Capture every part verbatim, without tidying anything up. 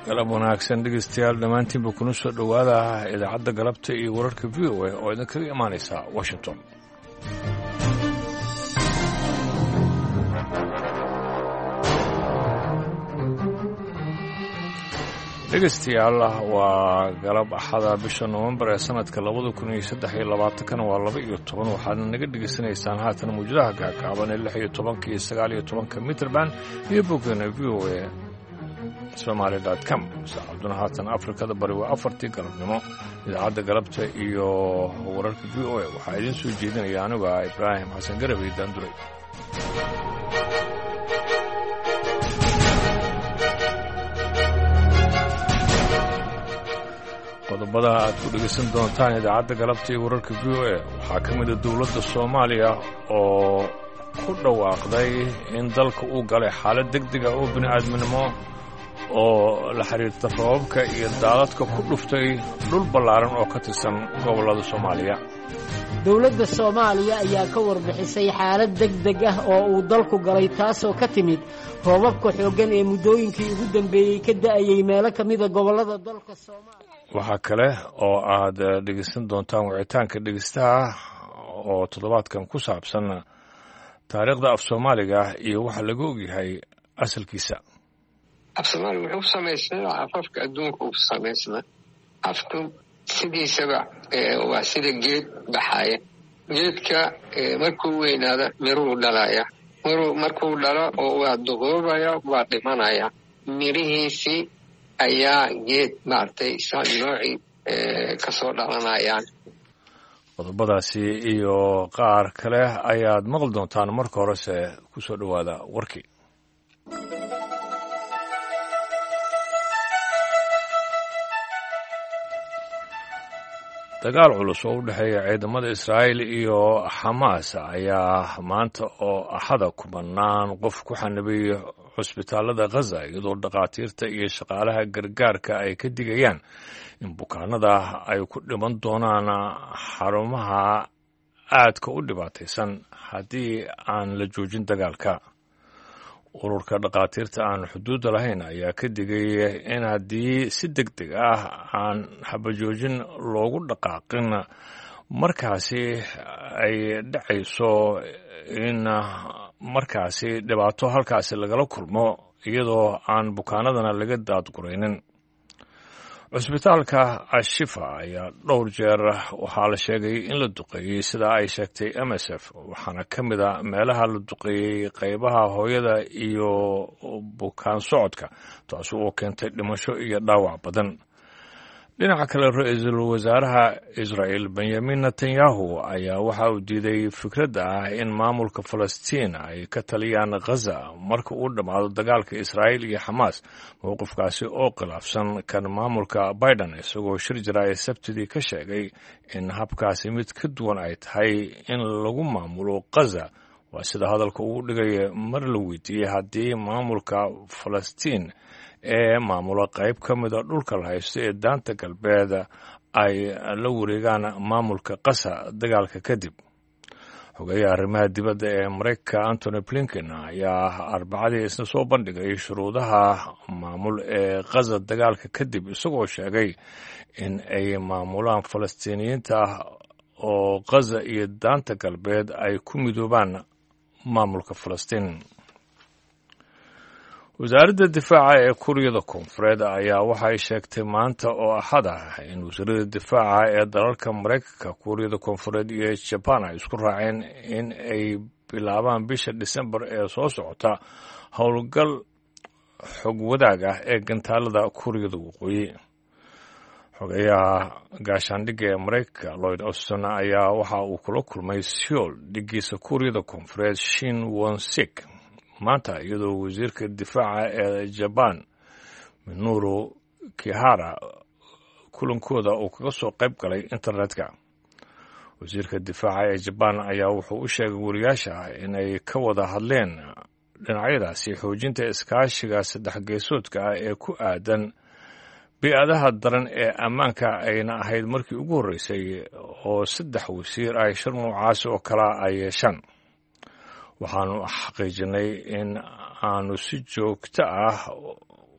galab wanaagsan dhegeystayaal dhammaantiinba kuna soo dhowaada idaacadda galabta iyo wararka v o a oo idinkaga imaanaysa washington. dhegeystayaal waa galab axada bisha nofembar ee sanadka labada kun iyo saddex iyo labaatankana waa laba iyo toban waxaadna naga dhegeysanaysaan haatan mawjadaha gaagaaban ee lix iyo tobanka iyo sagaal iyo tobanka mitrband iyo boggeena v o a somali dot com. saacaduna haatan afrikada bari waa afartii galabnimo. idaacadda galabta iyo wararka v o a waxaa idiin soo jeedinaya aniga ibraahim xasan garabey daanduray. qodobada aad ku dhegaysan doontaan idaacadda galabta iyo wararka v o a waxaa ka mid a dowladda soomaaliya oo ku dhawaaqday in dalka uu galay xaalad degdega oo bini'aadminimo oo la xiriirta roobabka iyo daadadka ku dhuftay dhul ballaaran oo ka tirsan gobollada soomaaliya. dowladda soomaaliya ayaa ka warbixisay xaalad degdeg ah oo uu dalku galay taasoo ka timid roobabka xooggan ee muddooyinkii ugu dambeeyey ka da'ayay meelo ka mida gobollada dalka soomaaliya. waxaa kale oo aad dhegaysan doontaan wicitaanka dhegeystaha oo toddobaadkan ku saabsan taariikhda af soomaaliga iyo waxa laga ogyahay asalkiisa. af soomaaliga wuxuu ku samaysnaa afafka adduunka uu samaysnaa. afku sidiisaba waa sida geed baxaya. geedka markuu weynaada miruu dhalaya. miruu markuu dhalo oo waa duqoobaya waa dhimanaya. mirihiisii ayaa geed maaragtay isa noocii ka soo dhalanayaan. qodobadaasi iyo qaar kale ayaad maqli doontaan. marka horese ku soo dhowaada warkii. dagaal culus oo u dhexeeya ciidamada israa'iil iyo xamaas ayaa maanta oo axada kumanaan qof ku xanibay cusbitaallada khaza iyadoo dhakhaatiirta iyo shaqaalaha gargaarka ay ka digayaan in bukaanada ay ku dhiman doonaan xarumaha aadka u dhibaataysan haddii aan la joojin dagaalka. ururka dhakhaatiirta aan xuduudda lahayn ayaa ka digay in haddii si deg deg ah aan habajoojin loogu dhaqaaqin markaasi ay dhacayso in markaasi dhibaato halkaasi lagala kulmo iyadoo aan bukaanadana laga daadguraynin. cusbitaalka ashifa ayaa dhowr jeer waxaa la sheegay in la duqeeyey sida ay sheegtay m s f waxaana ka mid a meelaha la duqeeyey qaybaha hooyada iyo bukaan socodka taasi oo keentay dhimasho iyo dhaawac badan. dhinaca kale ra-iisul wasaaraha israa'il benyamin netanyahu ayaa waxa uu diiday fikradda ah in maamulka falastiin ay ka taliyaan khaza marka uu dhammaado dagaalka israa'iil iyo xamaas mowqifkaasi oo khilaafsan kan maamulka biden isagoo shir jira ee sabtidii ka sheegay in habkaasi mid ka duwan ay tahay in lagu maamulo khaza. waa sida hadalka ugu dhigaya mar la weydiiyey haddii maamulka falastiin ee maamula qayb ka mida dhulka la haysto ee daanta galbeed ay la wareegaan maamulka khaza dagaalka kadib. xogeeyaha arrimaha dibadda ee maraykanka antony blinken ayaa arbacadii isna soo bandhigay shuruudaha maamul ee khaza dagaalka kadib isagoo sheegay in ay maamulaan falastiiniyiinta oo khaza iyo daanta galbeed ay ku midoobaan maamulka falastiin. wasaaradda difaaca ee kuuriyada koonfureed ayaa waxay sheegtay maanta oo axad ah in wasiirada difaaca ee dalalka maraykanka kuuriyada koonfureed iyo jabaan ay isku raaceen in ay bilaabaan bisha disembar ee soo socota howlgal xog wadaag ah ee gantaalada kuuriyada waqooyi. xogeeyaha gaashaandhigga ee maraykanka lloyd austin ayaa waxa uu kula kulmay seoul dhigiisa kuuriyada koonfureed shin wonsik maanta iyadoo wasiirka difaaca ee jabaan minuro kihara kulankooda uu kaga soo qayb galay internetka. wasiirka difaaca ee jabaan ayaa wuxuu u sheegay wariyaasha inay ka wada hadleen dhinacyadaasi xoojinta iskaashiga saddex geesoodka ah ee ku aadan bi-adaha daran ee ammaanka ayna ahayd markii ugu horreysay oo saddex wasiir ay shir noocaasi oo kala ay yeeshaan. waxaanu xaqiijinay in aanu si joogto ah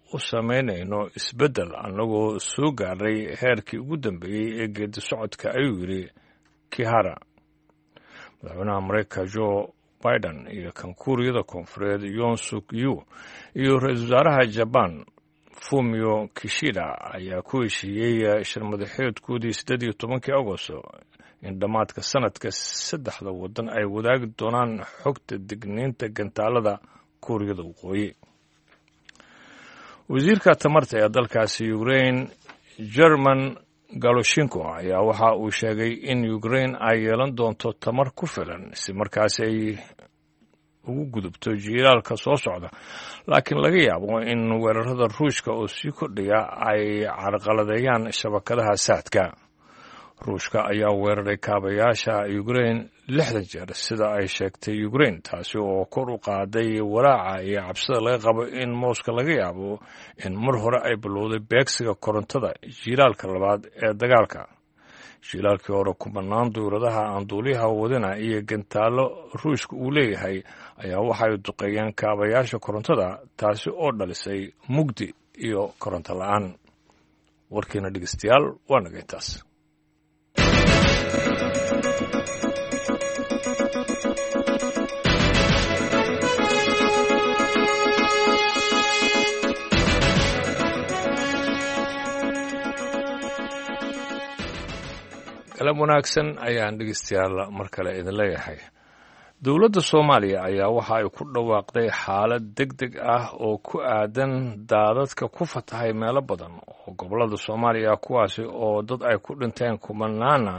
u samaynayno isbeddel annagoo soo gaadhay heerkii ugu dambeeyey ee geedi socodka ayuu yidhi kihara. madaxweynaha maraykanka joe biden iyo kan kuuriyada koonfureed yoon suk yu iyo ra-iisul wasaaraha jabaan fumio kishida ayaa ku heshiiyey shirmadaxeedkoodii siddeed iyo tobankii agosto in dhammaadka sanadka saddexda waddan ay wadaagi doonaan xogta digniinta gantaalada kuuriyada waqooyi. wasiirka tamarta ee dalkaasi ukraine german galoshinko ayaa waxa uu sheegay in ukraine ay yeelan doonto tamar ku filan si markaasi ay ugu gudubto jiilaalka soo socda, laakiin laga yaabo in weerarada ruushka oo sii kordhaya ay carqaladeeyaan shabakadaha saadka. ruushka ayaa weeraray kaabayaasha ukraine lixdan jeer sida ay sheegtay ukraine, taasi oo kor u qaaday walaaca iyo cabsida laga qabo in mooska laga yaabo in mar hore ay bilowday beegsiga korontada jiilaalka labaad ee dagaalka. jiilaalkii hore kumanaan duuradaha aan duuliyaha wadina iyo gantaalo ruushka uu leeyahay ayaa waxay duqeeyeen kaabayaasha korontada, taasi oo dhalisay mugdi iyo koronto la'aan. warkiina dhegeystayaal waa naga intaas. kalam wanaagsan ayaan dhegeystayaal mar kale idin leeyahay. dowladda soomaaliya ayaa waxa ay ku dhawaaqday xaalad deg deg ah oo ku aadan daadadka ku fatahay meelo badan oo gobollada soomaaliya, kuwaasi oo dad ay ku dhinteen kumanaana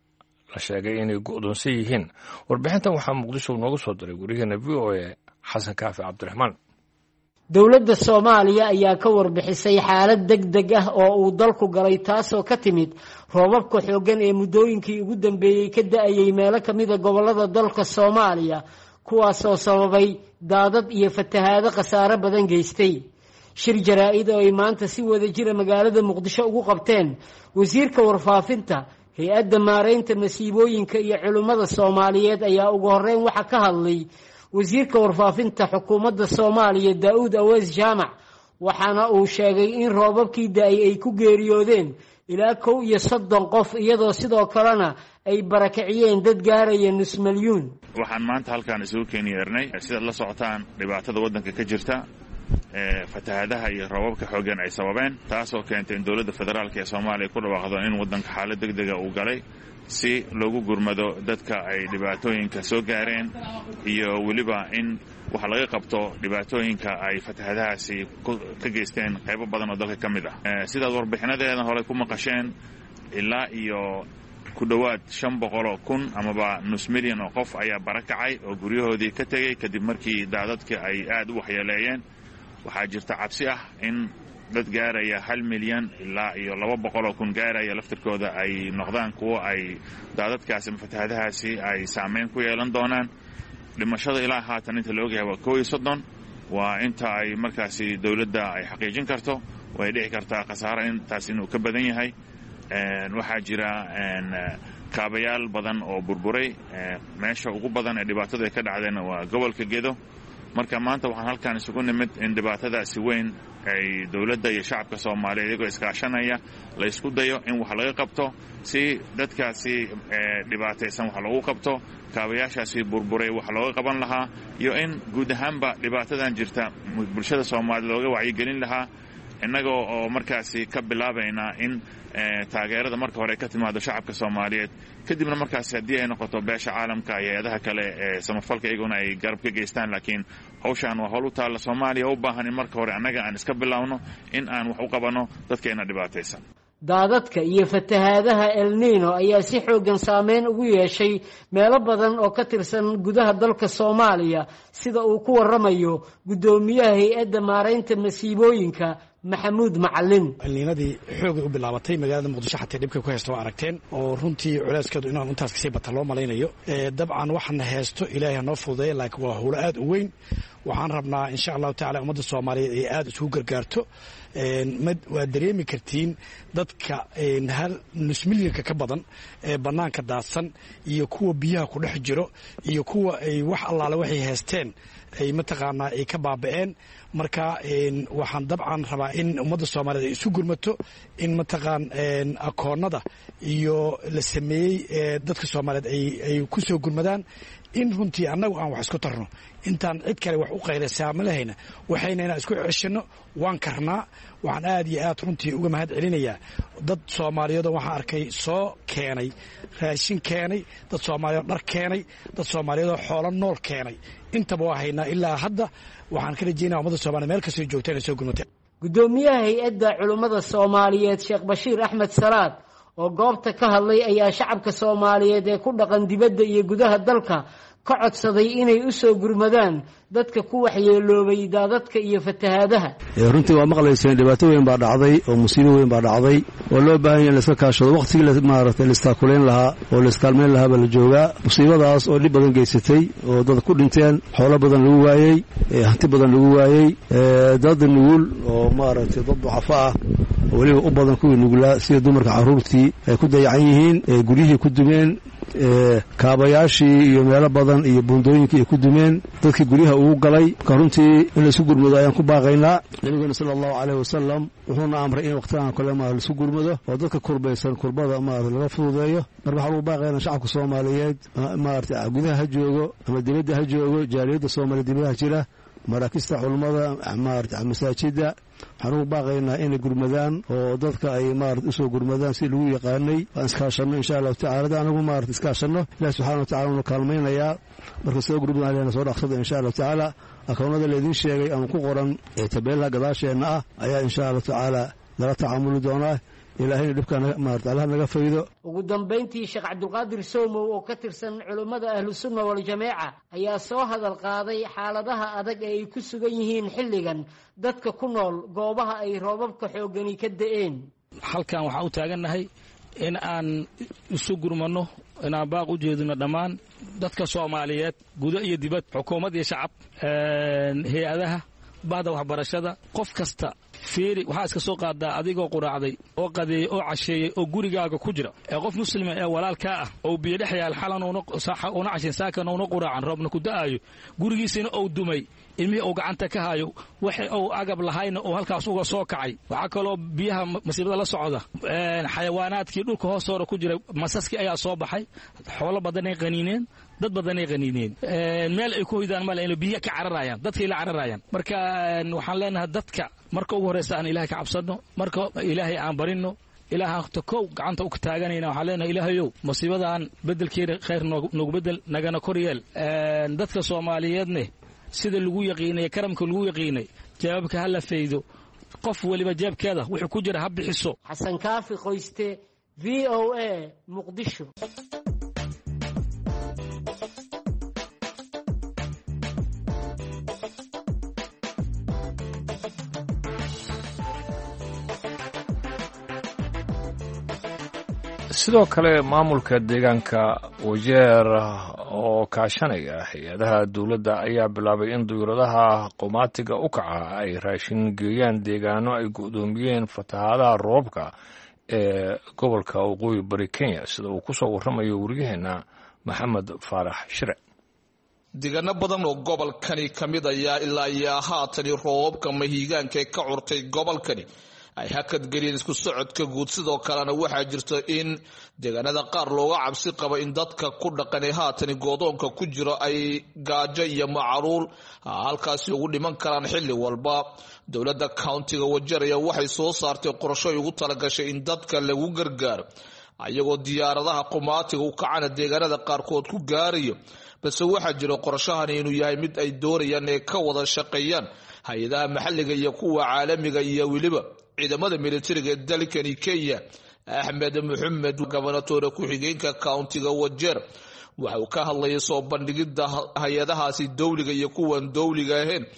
la sheegay inay go'doonsan yihiin. warbixintan waxaa muqdisho noogu soo diray wariyaheena v o a xasan kaafi cabdiraxmaan. dowladda soomaaliya ayaa ka warbixisay xaalad deg deg ah oo uu dalku galay, taasoo ka timid roobabka xooggan ee muddooyinkii ugu dambeeyey ka da'ayay meelo ka mida gobollada dalka soomaaliya, kuwaasoo sababay daadad iyo fatahaado khasaare badan geystay. shir jaraa'id oo ay maanta si wada jira magaalada muqdisho ugu qabteen wasiirka warfaafinta, hay-adda maaraynta masiibooyinka iyo culimmada soomaaliyeed ayaa ugu horreyn waxa ka hadlay wasiirka warfaafinta xukuumadda soomaaliya daa'uud aweys jaamac, waxaana uu sheegay in roobabkii da'ay ay ku geeriyoodeen ilaa kow iyo soddon qof, iyadoo sidoo kalena ay barakiciyeen dad gaaraya nus milyuun. waxaan maanta halkaan isugu keeni yeernay sidaad la socotaan dhibaatada waddanka ka jirta, fatahaadaha iyo roobabka xooggan ay sababeen, taasoo keentay in dowladda federaalk ee soomaaliya ku dhawaaqdo in waddanka xaalad deg dega uu galay si loogu gurmado dadka ay dhibaatooyinka soo gaareen, iyo weliba in wax laga qabto dhibaatooyinka ay fatahaadahaasi ka geysteen qaybo badan oo dalka ka mid ah. sidaad warbixinadeeda hore ku maqasheen, ilaa iyo ku dhowaad shan boqoloo kun amaba nus milyan oo qof ayaa barakacay oo guryahoodii ka tegey kadib markii daadadka ay aad u waxyeeleeyeen. waxaa jirta cabsi ah in dad gaaraya hal milyan ilaa iyo laba boqoloo kun gaaraya laftirkooda ay noqdaan kuwo ay daadadkaasi ama fatahaadahaasi ay saamayn ku yeelan doonaan. dhimashada ilaa haatan inta la ogyahay waa kow iyo soddon, waa inta ay markaasi dowladda ay xaqiijin karto. way dhici kartaa khasaare intaas inuu ka badan yahay. waxaa jira kaabayaal badan oo burburay. meesha ugu badan ee dhibaatadu ay ka dhacdeenna waa gobolka Gedo. marka maanta waxaan halkaan isugu nimid in dhibaatadaasi weyn ay dowladda iyo shacabka soomaaliyeed iyagoo iskaashanaya la isku dayo in wax laga qabto, si dadkaasi dhibaataysan wax loogu qabto, kaabayaashaasi burburay wax looga qaban lahaa, iyo in guud ahaanba dhibaatadan jirta bulshada soomaaliyeed looga wacyigelin lahaa, innaga oo markaasi ka bilaabaynaa in taageerada marka hore ka timaado shacabka soomaaliyeed, kadibna markaasi haddii ay noqoto beesha caalamka iyo hay-adaha kale ee samafalka iyaguna ay garab ka geystaan. laakiin hawshaan waa howl u taalla soomaaliya, u baahan in marka hore annaga aan iska bilaawno in aan wax u qabanno dadkeena dhibaataysan. daadadka iyo fatahaadaha El Niino ayaa si xooggan saameyn ugu yeeshay meelo badan oo ka tirsan gudaha dalka soomaaliya, sida uu ku warramayo guddoomiyaha hay-adda maaraynta masiibooyinka maxamuud macalin. elniinadii xoogay u bilaabatay magaalada muqdisho xatay dhibkay ku haysto waa aragteen, oo runtii culeyskeedu inaan intaas kasii bata loo malaynayo. dabcan waxaana haysto ilaahay hanoo fududeeya, laakiin waa howlo aad u weyn. waxaan rabnaa insha allahu tacala ummadda soomaaliyeed ay aada isugu gargaarto. waa dareemi kartiin dadka hal nus milyanka ka badan ee bannaanka daadsan, iyo kuwa biyaha ku dhex jiro, iyo kuwa ay wax allaale waxay haysteen ay mataqaanaa ay ka baaba'een marka waxaan dabcan rabaa in ummadda soomaaliyeed ay isu gurmato in mataqaan akoonnada iyo la sameeyey dadka soomaaliyeed ay ku soo gurmadaan in runtii annagu aan wax isku tarno intaan cid kale wax u qayleysaa ma lahayna waxayna inaan isku ceshanno waan karnaa waxaan aad iyo aad runtii uga mahad celinayaa dad soomaaliyeedoo waxaan arkay soo keenay raashin keenay dad soomaaliyeed dhar keenay dad soomaaliyeedoo xoolo nool keenay intaba waa haynaa ilaa hadda waxaan ka rajaynaya ummadda soomaliya meel kastoo joogta inay soo gurmateen guddoomiyaha hay-adda culummada soomaaliyeed sheekh bashiir axmed salaad oo goobta ka hadlay ayaa shacabka soomaaliyeed ee ku dhaqan dibadda iyo gudaha dalka ka codsaday inay u soo gurmadaan dadka ku waxyeeloobay daadadka iyo fatahaadaha runtii waa maqlayseen dhibaato weyn baa dhacday oo musiibo weyn baa dhacday oo loo baahan yahay in la iska kaashado waqtigii maaragtay la istaakulayn lahaa oo la iskaalmayn lahaa baa la joogaa musiibadaas oo dhib badan geysatay oo dad ku dhinteen xoolo badan lagu waayey hanti badan lagu waayey dad nugul oo maaragtay dad ducafo ah weliba u badan kuwii nugulaa sida dumarka carruurtii ay ku dayacan yihiin ee guryihii ku dumeen kaabayaashii iyo meelo badan iyo buundooyinkii ay ku dumeen dadkii guryaha ugu galay marka runtii in laisku gurmado ayaan ku baaqaynaa nabigeena sala allahu caleyh wasalam wuxuuna amray in waqtigan kale ma laisku gurmado oo dadka kurbaysan kurbada maarata laga fududeeyo marka waxaan ugu baaqaynaa shacabka soomaaliyeed maarata gudaha ha joogo ama dibadda ha joogo jaaliyadda soomaaliya dibadaha jira maraakista culummada maarata masaajidda waxaan ugu baaqaynaa inay gurmadaan oo dadka ay maarata usoo gurmadaan si lagu yaqaanay aan iskaashanno insha allahu tacala anagu maarata iskaashanno ilahi subxana wa tacala uuna kaalmaynayaa marka soo gurmadan alena soo dhaqsada insha allahu tacaala akoonnada laydin sheegay ama ku qoran ee tabeelaha gadaasheenna ah ayaa insha allahu tacaala lala tacaamuli doonaa ilaahayna dhibka maarata allah naga faydo ugu dambayntii sheekh cabdulqaadir soomow oo ka tirsan culummada ahlu sunna waljamaaca ayaa soo hadal qaaday xaaladaha adag ee ay ku sugan yihiin xilligan dadka ku nool goobaha ay roobabka xooggani ka da'een halkan waxaan u taagannahay in aan isu gurmanno inaan baaq u jeedino dhammaan dadka soomaaliyeed gudo iyo dibad xukuumad iyo shacab hay-adaha bahda waxbarashada qof kasta fiiri waxaa iska soo qaadaa adigoo quraacday oo qadeeyey oo casheeyey oo gurigaaga ku jira ee qof muslima ee walaalkaa ah oo biyo dhex yaal xalan una cashin saakan una quraacan roobna ku da'aayo gurigiisina ou dumay ilmihii uu gacanta ka hayo waxa uu agab lahayna uu halkaas uga soo kacay waxaa kaloo biyaha masiibada la socda xayawaanaadkii dhulka hoostoora ku jiray masaskii ayaa soo baxay xoolo badanay qaniineen dad badanay qaniineen meel ay ku hoydaan male inay biyo ka cararayaan dadkay la cararayaan marka waxaan leenahay dadka marka ugu horeysa aan ilaahay ka cabsanno marka ilaahay aan barinno ilaahaan kow gacanta u taaganayna waxaan leenahay ilaahayow musiibadan beddelkeeda khayr noogu beddel nagana kor yeel dadka soomaaliyeedne sida lagu yaqiinay karamka lagu yaqiinay jawaabka ha la faydo qof waliba jeebkeeda wuxuu ku jira ha bixiso xasan kaafi qoyste v o a muqdisho sidoo kale maamulka deegaanka wajeer oo kaashanaya hay-adaha dowladda ayaa bilaabay in duyuradaha qomaatiga u kaca ay raashin geeyaan deegaano ay go'doomiyeen fatahaadaha roobka ee gobolka waqooyi bari kenya sida uu ku soo warramayo waryaheena maxamed faarax shire deegaano badan oo gobolkani ka mid ayaa ilaa iyo haatani roobabka mahiigaanka ee ka curtay gobolkani ay hakadgeliyeen isku socodka guud sidoo kalena waxaa jirta in deegaanada qaar looga cabsi qabo in dadka ku dhaqan ee haatani goodoonka ku jiro ay gaajo iyo macaruul halkaasi ugu dhiman karaan xilli walba dowladda countiga wajeer ayaa waxay soo saartay qorsho ay ugu talagashay in dadka lagu gargaaro ayagoo diyaaradaha qumaatiga u kacana deegaanada qaarkood ku gaarayo balse waxaa jira qorshahani inuu yahay mid ay doonayaan ee ka wada shaqeeyaan hay-adaha maxalliga iyo kuwa caalamiga iyo weliba ciidamada militariga ee dalkani kenya axmed maxamed gobernatoore ku-xigeenka countiga wajeer waxa uu ka hadlayay soo bandhigidda hay-adahaasi dowliga iyo kuwan dowliga ahayn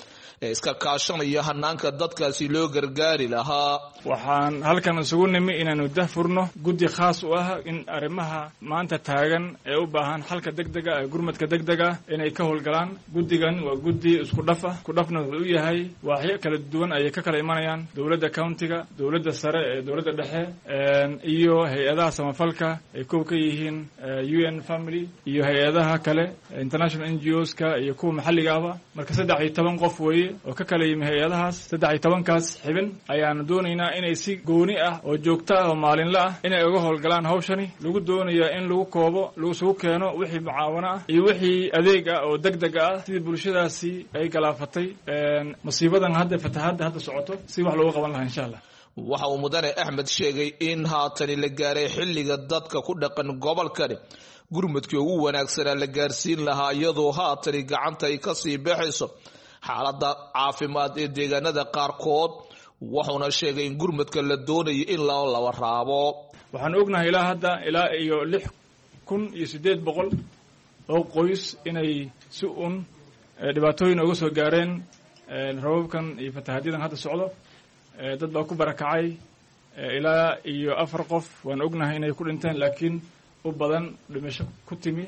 ee iska kaashanaya hanaanka dadkaasi loo gargaari lahaa. waxaan halkan isugu nimi inaanu dahfurno guddi khaas u ah in arrimaha maanta taagan ee u baahan xalka degdega ee gurmadka degdega inay ka howlgalaan. guddigan waa guddi isku dhaf ah, isku dhafna wuxuu u yahay waaxyo kala duwan ayay ka kala imanayaan dowladda countiga, dowladda sare ee dowladda dhexe iyo hay-adaha samafalka ay kow ka yihiin U N family iyo hay-adaha kale international N G Os ka iyo kuwa maxalliga ah. marka saddex iyo toban qof weeye oo ka kala yimi hay-adahaas. saddex iyo tobankaas xibin ayaanu doonaynaa inay si gooni ah oo joogto ah oo maalinle ah inay uga howlgalaan hawshani. lagu doonayaa in lagu koobo lagu sugu keeno wixii mucaawano ah iyo wixii adeeg ah oo degdeg ah sidii bulshadaasi ay galaafatay musiibadan hadda fatahaadda hadda socoto si wax loogu qaban lahaa insha allah. waxa uu mudane Axmed sheegay in haatani la gaaray xilliga dadka ku dhaqan gobolkani gurmadkii ugu wanaagsanaa la gaarsiin lahaa iyadoo haatani gacanta ay ka sii baxayso xaaladda caafimaad ee deegaanada qaarkood. wuxuuna sheegay in gurmadka la doonayo in la laba raabo. waxaan ognahay ilaa hadda ilaa iyo lix kun iyo siddeed boqol oo qoys inay si un dhibaatooyin uga soo gaareen rababkan iyo fatahaadyadaan hadda socdo. dad baa ku barakacay ilaa iyo afar qof waan ognahay inay ku dhinteen, laakiin u badan dhimasho ku timi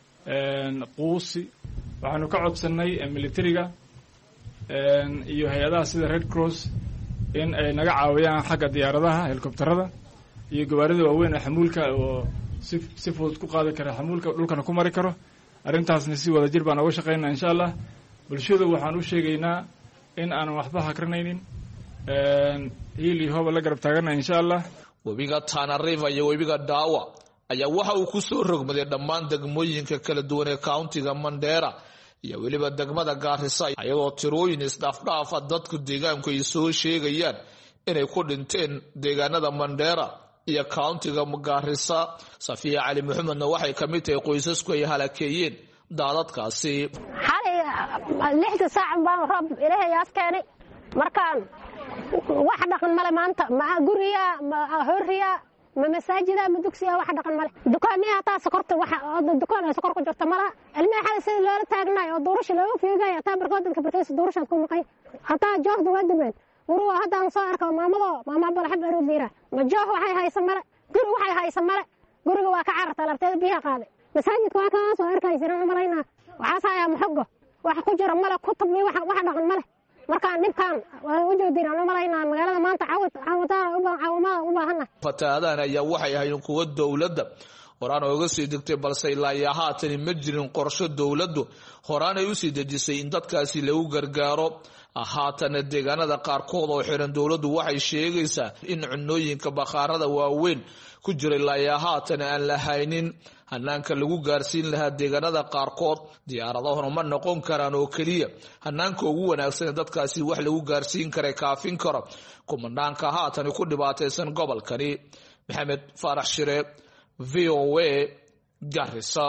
quusi. waxaanu ka codsanay militariga iyo hay-adaha sida Red Cross in ay naga caawiyaan xagga diyaaradaha helikobtarada iyo gawaarida waaweyn ee xamuulka oo si si fudud ku qaadi kara xamuulka dhulkana ku mari karo. arrintaasna si wada jir baan uga shaqaynaa insha allah. bulshada waxaan u sheegaynaa in aanan waxba hakranaynin, hiil iyo hooba la garab taagana insha allah. webiga Tana River iyo webiga Dawa ayaa waxa uu ku soo rogmaday dhammaan degmooyinka kala duwan ee countiga Mandera iyo weliba degmada Garissa, iyadoo tirooyin isdhaafdhaaf dadku deegaanku ay soo sheegayaan inay ku dhinteen deegaanada Mandera iyo countiga Garissa. Safiya Ali Maxamedna waxay ka mid tahay qoysasku ay halakeeyeen daadadkaasi. xalay lixda saac baan roob Ilaahay askeenay markaan wax dhaqan male maanta ma guriya ma horiya ma masaajida ma dugsiya wax dhaqan male. dukaamiyaha taa sokorta waxa dukaan ay sokor ku jirto mala ilmaha xal sida loo taagnaay oo doorasho loo fiigay taa barkoodanka bartay doorasho ku maqay hataa joogda wadameen wuru hadaan soo arko maamado maama balaxad baro diira ma joog waxay haysan male guri waxay haysan male guriga waa ka cararta labteeda biyaha qaaday masaajidka waa ka soo arkaysan malayna waxa saaya muxogo wax ku jira male ku tabmi wax wax dhaqan male. markaan dhibkaan waan u jeedinaa u malaynaa magaalada maanta caawad caawada u baahan u baahana. fatahaadaan ayaa waxay ahaayeen kuwa dowladda horaan uga sii degtay, balse ilaa haatan ma jirin qorshe dowladdu horaan ay u sii dejisay in dadkaasi lagu gargaaro. haatan deegaanada qaarkood oo xiran dowladdu waxay sheegaysaa in cunooyinka bakhaarada waaweyn ku jira ilaa haatan aan la haynin hanaanka lagu gaarsiin lahaa deegaanada qaarkood. diyaaradahuna ma noqon karaan oo keliya hanaanka ugu wanaagsan dadkaasi wax lagu gaarsiin kara kaafin karo kumanaanka haatan ku dhibaataysan gobolkani. Maxamed Faarax Shire, V O A, Garissa.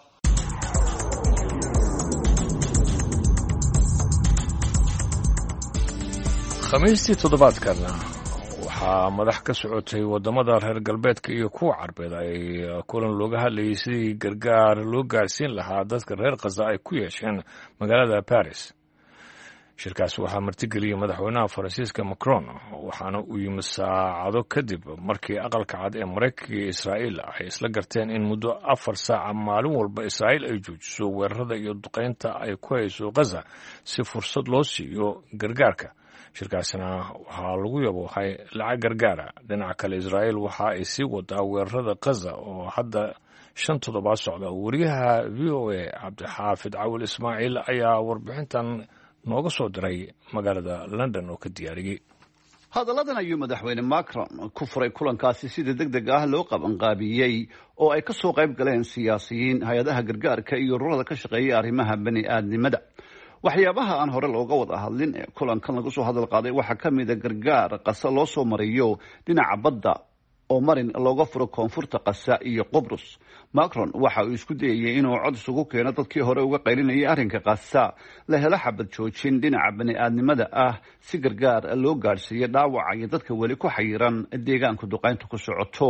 khamiistii toddobaadkana waxaa madax ka socotay wadamada reer galbeedka iyo kuwa carbeed ay kulan looga hadlayay sidii gargaar loo gaarsiin lahaa dadka reer Gaza ay ku yeesheen magaalada Paris. shirkaas waxaa martigeliyay madaxweynaha Faransiiska Macron, waxaana uu yimi saacado kadib markii aqalka cad ee Mareykanka iyo Israa'iil ay isla garteen in muddo afar saac maalin walba Israa'iil ay joojiso weerarada iyo duqeynta ay ku hayso Gaza si fursad loo siiyo gargaarka. shirkaasina waxaa lagu yaboohay lacag gargaara. dhinaca kale Israa'iil waxa ay sii wadaa weerarada Gaza oo hadda shan toddobaad socda. wariyaha V O A Cabdixaafid Cawil Ismaaciil ayaa warbixintan nooga soo diray magaalada London oo ka diyaariyay. hadalladan ayuu madaxweyne Macron ku furay kulankaasi sida degdeg ah loo qabanqaabiyey oo ay ka soo qayb galeen siyaasiyiin, hay-adaha gargaarka iyo ururada ka shaqeeya arrimaha bani'aadnimada. waxyaabaha aan hore looga wada hadlin ee kulankan lagu soo hadal qaaday waxaa ka mid a gargaar Gaza loo soo mariyo dhinaca badda oo marin looga furo koonfurta Gaza iyo Qobrus. Macron waxa uu isku dayay inuu cod isugu keeno dadkii hore uga qaylinayay arrinka Gaza, la helo xabad joojin dhinaca bani'aadnimada ah si gargaar loo gaarsiiyo dhaawaca iyo dadka weli ku xayiran deegaanka duqaynta ku socoto.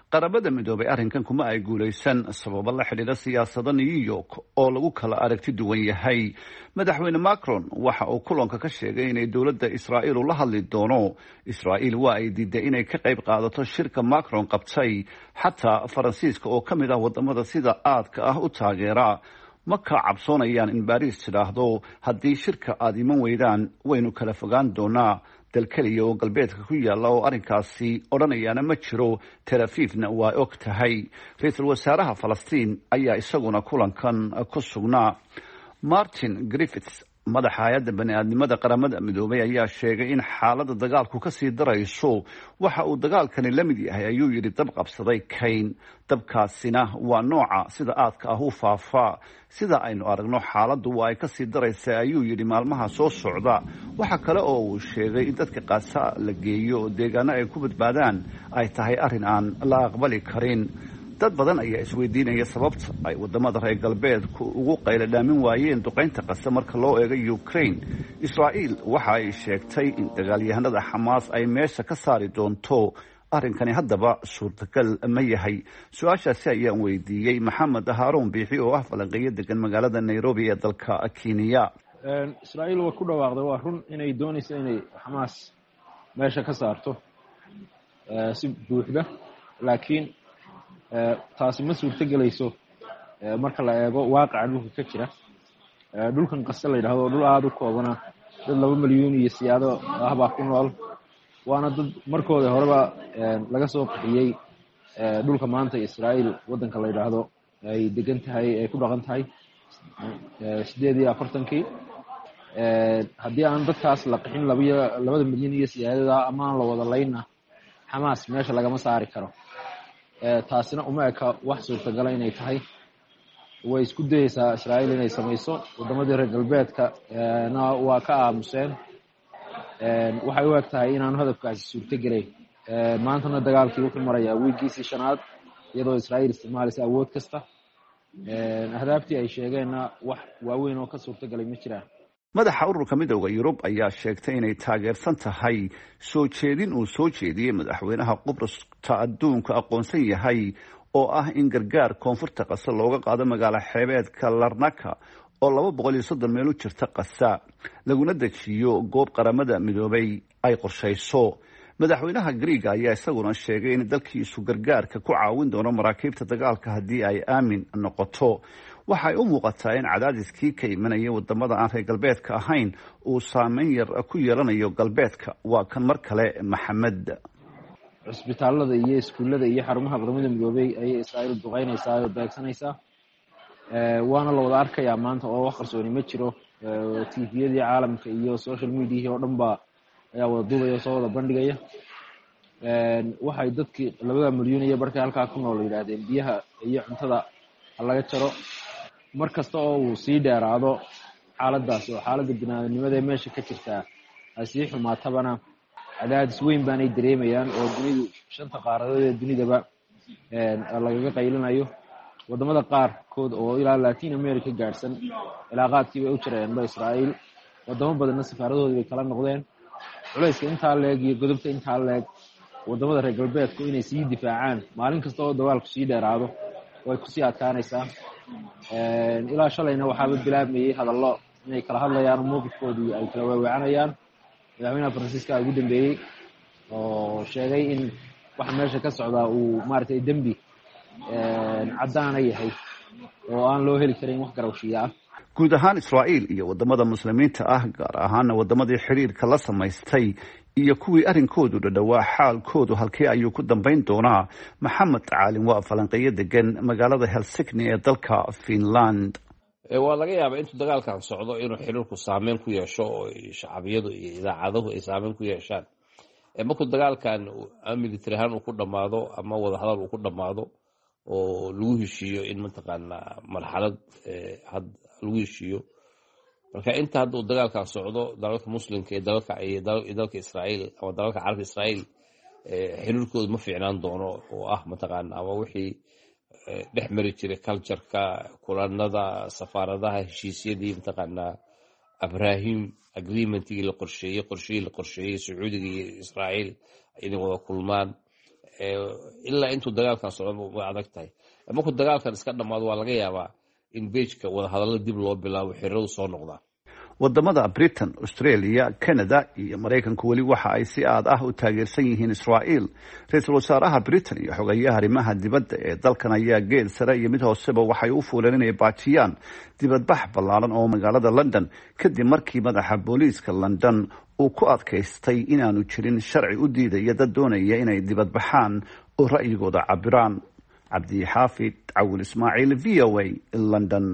qaramada midoobay arrinkan kuma ay guulaysan sababo la xidhiidha siyaasada New York oo lagu kala aragti duwan yahay. Madaxweyne Macron waxa uu kulanka ka sheegay inay dowladda Israa'iil la hadli doono. Israa'iil waa ay diiday inay ka qayb qaadato shirka Macron qabtay, xataa Faransiiska oo ka mid ah wadamada sida aadka ah u taageera ma ka cabsoonayaan in Paris tidhaahdo haddii shirka aad iman weydaan waynu kala fogaan doonaa. dal kaliya oo galbeedka ku yaala oo arrinkaasi odhanayaana ma jiro. Tel Avivna waa og tahay. Ra-iisul wasaaraha Falastiin ayaa isaguna kulankan ku sugnaa. Martin Griffiths, madaxa hay-adda bani-aadnimada qaramada midoobay, ayaa sheegay in xaaladda dagaalku ka sii darayso. Waxa uu dagaalkani la mid yahay ayuu yidhi dab qabsaday kayn. dabkaasina waa nooca sida aadka ah u faafaa. sida aynu aragno xaaladdu waa ay ka sii daraysa ayuu yidhi maalmaha soo socda. waxa kale oo uu sheegay in dadka qaasa la geeyo deegaano ay ku badbaadaan ay tahay arrin aan la aqbali karin. dad badan ayaa isweydiinaya sababta ay wadamada reer galbeedku ugu qaylo dhaamin waayeen duqaynta qasa marka loo eego Ukraine. Israa'iil waxa ay sheegtay in dagaalyahanada Xamaas ay meesha ka saari doonto. arrinkani haddaba suurtagal ma yahay? su-aashaasi ayaan weydiiyey Maxamed Haroun Biixi oo ah falanqeeyo degan magaalada Nairobi ee dalka Kenya. Israa'iil waa ku dhawaaqday waa run inay doonayso inay Xamaas meesha ka saarto si buuxda, laakiin taasi ma suurtagelayso marka la eego waaqaca dhulka ka jira. dhulkan qasa la yidhaahdo dhul aada u koobana, dad laba milyuun iyo siyaado ah baa ku nool, waana dad markooda horeba laga soo qaxiyey dhulka maanta Israa'iil waddanka la yidhaahdo ay degan tahay ay ku dhaqan tahay sideed iyo afartankii. haddii aan dadkaas la qaxin labiyo labada milyan iyo siyaadada ama aan la wada layna Xamaas meesha lagama saari karo. taasina uma eka wax suurtagala inay tahay. way isku dayeysaa Israa'iil inay samayso. wadamadii reer galbeedka na waa ka aamuseen. waxay u eg tahay inaanu hadafkaasi suurtagelayn. maantana dagaalkii wuxuu marayaa wiigiisii shanaad iyadoo Israa'iil isticmaalaysa awood kasta. ahdaaftii ay sheegeenna wax waaweyn oo ka suurtagalay ma jiraan. madaxa ururka midowda Yurub ayaa sheegtay inay taageersan tahay soo jeedin uu soo jeediyey madaxweynaha Qubrasta adduunka aqoonsan yahay oo ah in gargaar koonfurta qasa looga qaado magaalo xeebeedka Larnaka oo laba boqol iyo soddon meel u jirta qasa, laguna dejiyo goob qaramada midoobay ay qorshayso. madaxweynaha Greek ayaa isaguna sheegay in dalkiisu gargaarka ku caawin doono maraakiibta dagaalka haddii ay aamin noqoto. waxay u muuqataa in cadaadiskii ka imanaya wadamada aan reer galbeedka ahayn uu saameyn yar ku yeelanayo galbeedka. waa kan mar kale Maxamed. cisbitaalada iyo iskuullada iyo xarumaha qaramada midoobay ayay Israa'iil duqeynaysaa oo beegsanaysaa. waana la wada arkayaa maanta oo wax qarsooni ma jiro. tviyadii caalamka iyo social media oo dhan baa ayaa wada duubaya soo wada bandhigaya. waxay dadkii labada milyuun iyo barkay halkaa ku nool yidhaahdeen biyaha iyo cuntada laga jaro. mar kasta oo uu sii dheeraado xaaladaas oo xaaladda bini'aadanimada ee meesha ka jirtaa ay sii xumaatabana cadaadis weyn baanay dareemayaan oo dunidu shanta qaaradood ee dunidaba lagaga qaylinayo. wadamada qaarkood oo ilaa Latin America gaarsan cilaaqaadkii bay u jireenba Israa'iil. wadamo badanna safaaradoodii bay kala noqdeen. culayska intaa leeg iyo godobta intaa leeg wadamada reer galbeedku inay sii difaacaan maalin kasta oo dagaalku sii dheeraado way kusii adkaanaysaa. ilaa shalayna waxaaba bilaabmayey hadallo inay kala hadlayaan mowqifkoodii ay kala weeweecanayaan. madaxweynaha Faransiiska ugu dambeeyey oo sheegay in waxa meesha ka socdaa uu maaragtay dembi caddaana yahay oo aan loo heli karin wax garawshiya ah. guud ahaan Israa'iil iyo wadamada muslimiinta ah, gaar ahaan wadamadii xiriirka la samaystay iyo kuwii arrinkoodu dhadhawaa xaalkoodu halkee ayuu ku dambayn doonaa? Maxamed Caalin waa falanqeeyo degan magaalada Helsinki ee dalka Finland. waa laga yaabaa intuu dagaalkan socdo inuu xiriirku saameyn ku yeesho oo shacabiyadu iyo idaacaduhu ay saameyn ku yeeshaan. markuu dagaalkan military ahaan uu ku dhammaado ama wadahadal uu ku dhammaado oo lagu heshiiyo in mataqaanaa marxalad had lagu heshiiyo. marka inta hadda uu dagaalkan socdo dalalka muslimka ee dalalka iyo dalka Israa'iil ama dalalka carabka Israa'iil xiriirkoodu ma fiicnaan doono oo ah mataqaanaa ama wixii dhex mari jiray culture-ka, kulanada, safaaradaha, heshiisyadii mataqaanaa Abraham agreement-ii la qorsheeyey qorshihii la qorsheeyey Sacuudiga iyo Israa'iil inay wada kulmaan. ilaa intuu dagaalkan socdo way adag tahay. Markuu dagaalkan iska dhammaado waa laga yaabaa in beejka wadahadallo dib loo bilaabo xiriiradu soo noqdaan. wadamada Britain, Australia, Canada iyo Mareykanku weli waxa ay si aad ah u taageersan yihiin Israa'iil. Ra'iisul wasaaraha Britain iyo xogayaha arrimaha dibadda ee dalkan ayaa geed sare iyo mid hooseba waxay u fuuleen inay baajiyaan dibadbax ballaaran oo magaalada London kadib markii madaxa booliiska London uu ku adkaystay inaanu jirin sharci u diidaya dad doonaya inay dibadbaxaan oo ra'yigooda cabiraan. Cabdi Xaafid Cawil Ismaaciil, V O A, London.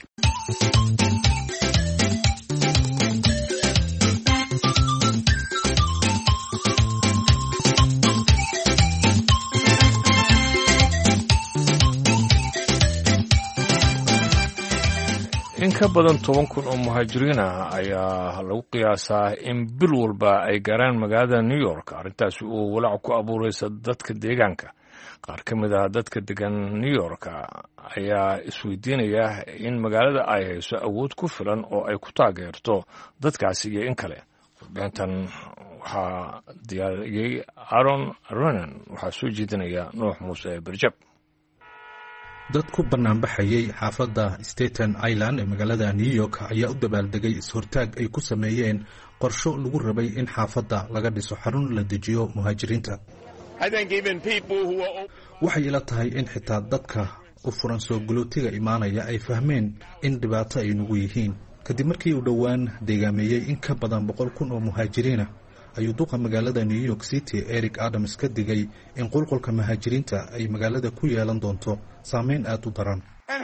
in ka badan toban kun oo muhaajiriin ah ayaa lagu qiyaasaa in bil walba ay gaaraan magaalada New York. arrintaasi uu walaac ku abuuraysa dadka deegaanka. qaar ka mid ah dadka degan New York ayaa isweydiinaya in magaalada ay hayso awood ku filan oo ay ku taageerto dadkaasi iyo in kale. warbixintan waxaa diyaariyey Aaron Ronan, waxaa soo jeedinaya Nuux Muuse Barjab. dad ku banaanbaxayay xaafadda Staten Island ee magaalada New York ayaa u dabaaldegay is-hortaag ay ku sameeyeen qorsho lagu rabay in xaafadda laga dhiso xarun la dejiyo muhaajiriinta. waxay ila tahay in xitaa dadka u furan soo galootiga imaanaya ay fahmeen in dhibaato ay nugu yihiin. kadib markii uu dhowaan deegaameeyey in ka badan boqol kun oo muhaajiriina ayuu duqa magaalada New York City Eric Adams ka digay in qulqulka muhaajiriinta ay magaalada ku yeelan doonto saameyn aad u daran.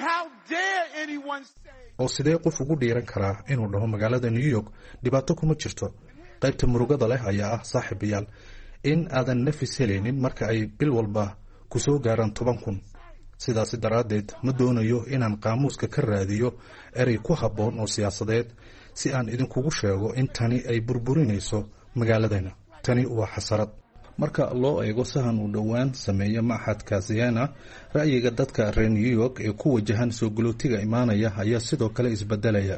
oo sidee qof ugu dhiiran karaa inuu dhaho magaalada New York dhibaato kuma jirto? qaybta murugada leh ayaa ah saaxiibayaal in aadan nafis helaynin marka ay bil walba ku soo gaaraan toban kun. sidaasi daraaddeed ma doonayo inaan qaamuuska ka raadiyo erey ku habboon oo siyaasadeed si aan idinkugu sheego in tani ay burburinayso magaaladayna. tani waa xasarad. marka loo eego sahan uu dhowaan sameeya maxadka Siena, ra'yiga dadka reer New York ee ku wajahan soo galootiga imaanaya ayaa sidoo kale isbedelaya.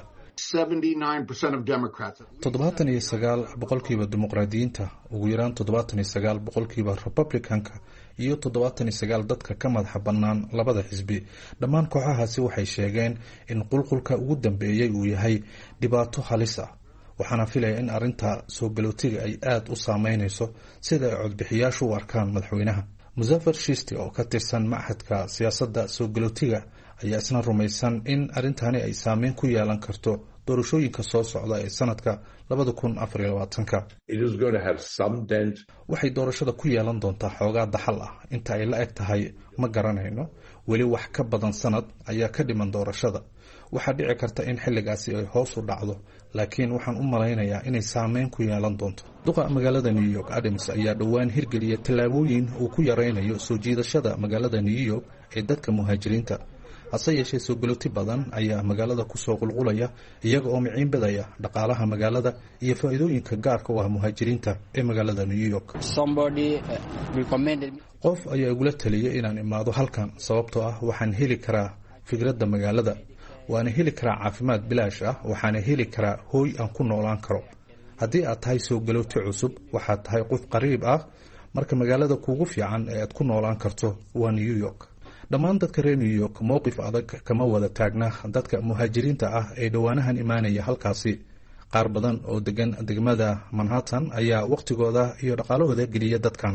toddobaatan iyo sagaal boqolkiiba dimuqraadiyiinta, ugu yaraan toddobaatan iyo sagaal boqolkiiba Republicanka iyo toddobaatan iyo sagaal dadka ka madaxa bannaan labada xisbi. dhammaan kooxahaasi waxay sheegeen in qulqulka ugu dambeeyay uu yahay dhibaato halis ah. waxaana filaya in arrinta soo galootiga ay aad u saameynayso sida ay codbixiyaashu u arkaan madaxweynaha. Muzaffar Shisti oo ka tirsan maxadka siyaasadda soo galootiga ayaa isna rumaysan in arrintani ay saameyn ku yeelan karto doorashooyinka soo socda ee sanadka labada kun afar iyo labaatanka. waxay doorashada ku yeelan doontaa xoogaa daxal ah. inta ay la eg tahay ma garanayno. weli wax ka badan sanad ayaa ka dhiman doorashada. waxaa dhici karta in xilligaasi ay hoos u dhacdo, laakiin waxaan u malaynayaa inay saameyn ku yeelan doonto. duqa magaalada New York Adams ayaa dhowaan hirgeliyay tallaabooyin uu ku yaraynayo soo jiidashada magaalada New York ee dadka muhaajiriinta. hase yeeshee soo galooti badan ayaa magaalada kusoo qulqulaya iyaga oo miciinbadaya dhaqaalaha magaalada iyo faa'iidooyinka gaarka u ah muhaajiriinta ee magaalada New York. qof ayaa igula taliyay inaan imaado halkan sababtoo ah waxaan heli karaa fikradda magaalada, waana heli karaa caafimaad bilaash ah, waxaana heli karaa hooy aan ku noolaan karo. haddii aad tahay soo galooti cusub, waxaad tahay qof qariib ah, marka magaalada kuugu fiican ee aad ku noolaan karto waa New York. dhammaan dadka reer New York mowqif adag kama wada taagna dadka muhaajiriinta ah ee dhowaanahan imaanaya halkaasi. qaar badan oo degan degmada Manhattan ayaa waqtigooda iyo dhaqaalahooda geliya dadkan.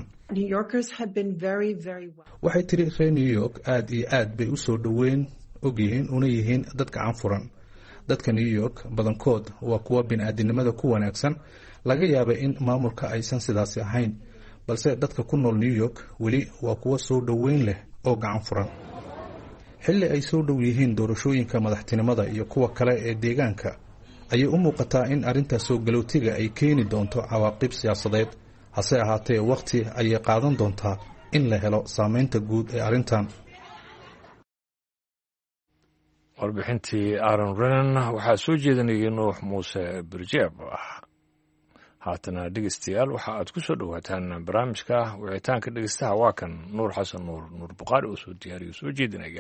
waxay tiri reer New York aad iyo aad bay u soo dhoweyn ogyihiin una yihiin dad gacan furan. dadka New York badankood waa kuwa bini'aadanimada ku wanaagsan. laga yaabay in maamulka aysan sidaasi ahayn, balse dadka ku nool New York weli waa kuwa soo dhoweyn leh oo gacan furan. xilli ay soo dhow yihiin doorashooyinka madaxtinimada iyo kuwa kale ee deegaanka, ayay u muuqataa in arrinta soo galootiga ay keeni doonto cawaaqib siyaasadeed. hase ahaatee waqti ayay qaadan doontaa in la helo saameynta guud ee arrintan. warbixintii Aaron Renan waxaa soo jeedinayay Nuux Muuse Barjeeb. haatana dhegeystayaal waxa aad ku soo dhawaataan barnaamijka wicitaanka dhegeystaha. waa kan Nuur Xasan Nuur Nuur Buqaari oo soo diyaariyo soo jeedinaya.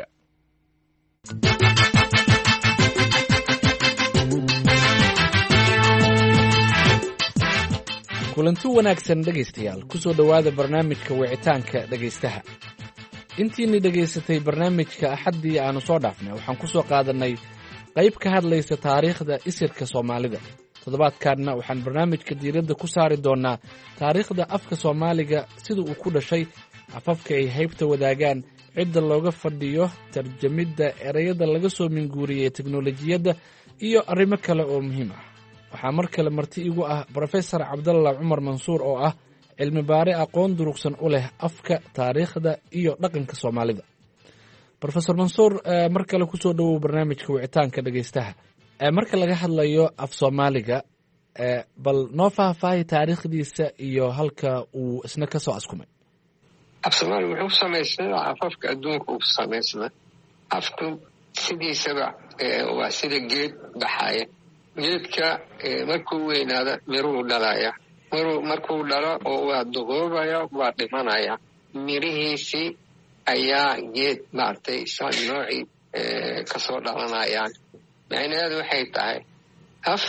kulanti wanaagsan dhegaystayaal ku soo dhowaada barnaamijka wicitaanka dhegaystaha intiinii dhegaysatay barnaamijka axaddii aanu soo dhaafnay waxaan ku soo qaadannay qayb ka hadlaysa taariikhda isirka soomaalida toddobaadkaanna waxaan barnaamijka diiradda ku saari doonnaa taariikhda afka soomaaliga sida uu ku dhashay afafka ay haybta wadaagaan cidda looga fadhiyo tarjamidda ereyada laga soo minguuriyey teknolojiyadda iyo arrimo kale oo muhiim ah waxaa mar kale marti igu ah brofesor cabdalla cumar mansuur oo ah cilmi baare aqoon durugsan u leh afka taariikhda iyo dhaqanka soomaalida brofesor mansuur mar kale ku soo dhowow barnaamijka wicitaanka dhegaystaha marka laga hadlayo af soomaaliga bal noo faahfaahay taariikhdiisa iyo halka uu isna ka soo askumay af soomaaliga wuxuu ku samaysnaa afafka adduunka uu samaysnaa afku sidiisaba waa sida geed baxaya geedka markuu weynaada miruu dhalaya markuu dhalo oo waa duqoobaya waa dhimanaya mirihiisii ayaa geed maaragtay saa noocii kasoo dhalanayaan macnaheedu waxay tahay af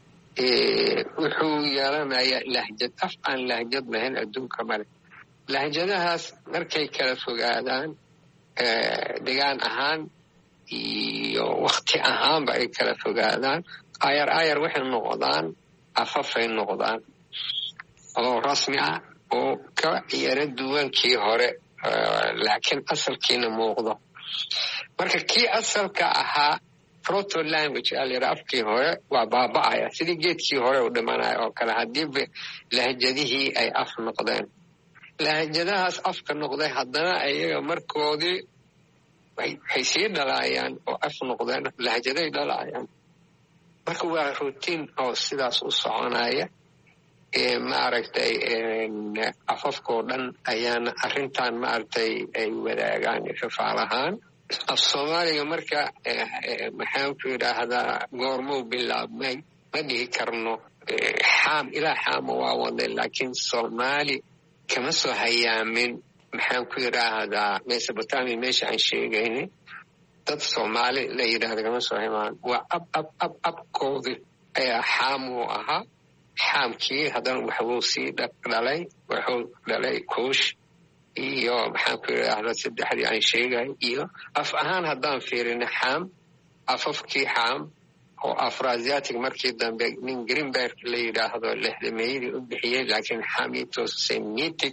wuxuu yeelanayaa lahjad af aan lahjad lahayn adduunka male lahjadahaas markay kala fogaadaan degaan ahaan iyo wakti ahaanba ay kala fogaadaan ayar ayar waxay noqdaan afafay noqdaan oo rasmi ah oo ka yara duwankii hore laakiin asalkiina muuqdo marka kii asalka ahaa proto language aa layidhaha afkii hore waa baaba'aya sidii geedkii hore u dhimanaya oo kale haddiiba lahjadihii ay af noqdeen lahjadahaas afka noqday haddana iyaga markoodii waxay sii dhalaayaan oo af noqdeen lahjaday dhalaayaan marka waa routine oo sidaas u soconaya maaragtay afafkoo dhan ayaana arrintan maaragtay ay wadaagaan fafaalahaan af soomaaliga marka maxaan ku yidhaahdaa goormuu bilaabmay ma dhihi karno xaam ilaa xaama waa waday laakiin soomaali kama soo hayaamin maxaan ku yidhaahdaa mesopotamia meesha aan sheegayni dad soomaali la yidhahda kama soo haymaan waa ab ab ab abkoodi ayaa xaamuu ahaa xaamkii haddana waxbuu sii dhalay wuxuu dhalay kuush iyo maxaan ku yidhaahda saddexdii aan sheegay iyo af ahaan haddaan fiirina xaam afafkii xaam oo afrasiatic markii dambe nin greenberg la yidhaahdo lixdameeyadii u bixiyey laakiin xamitosemitic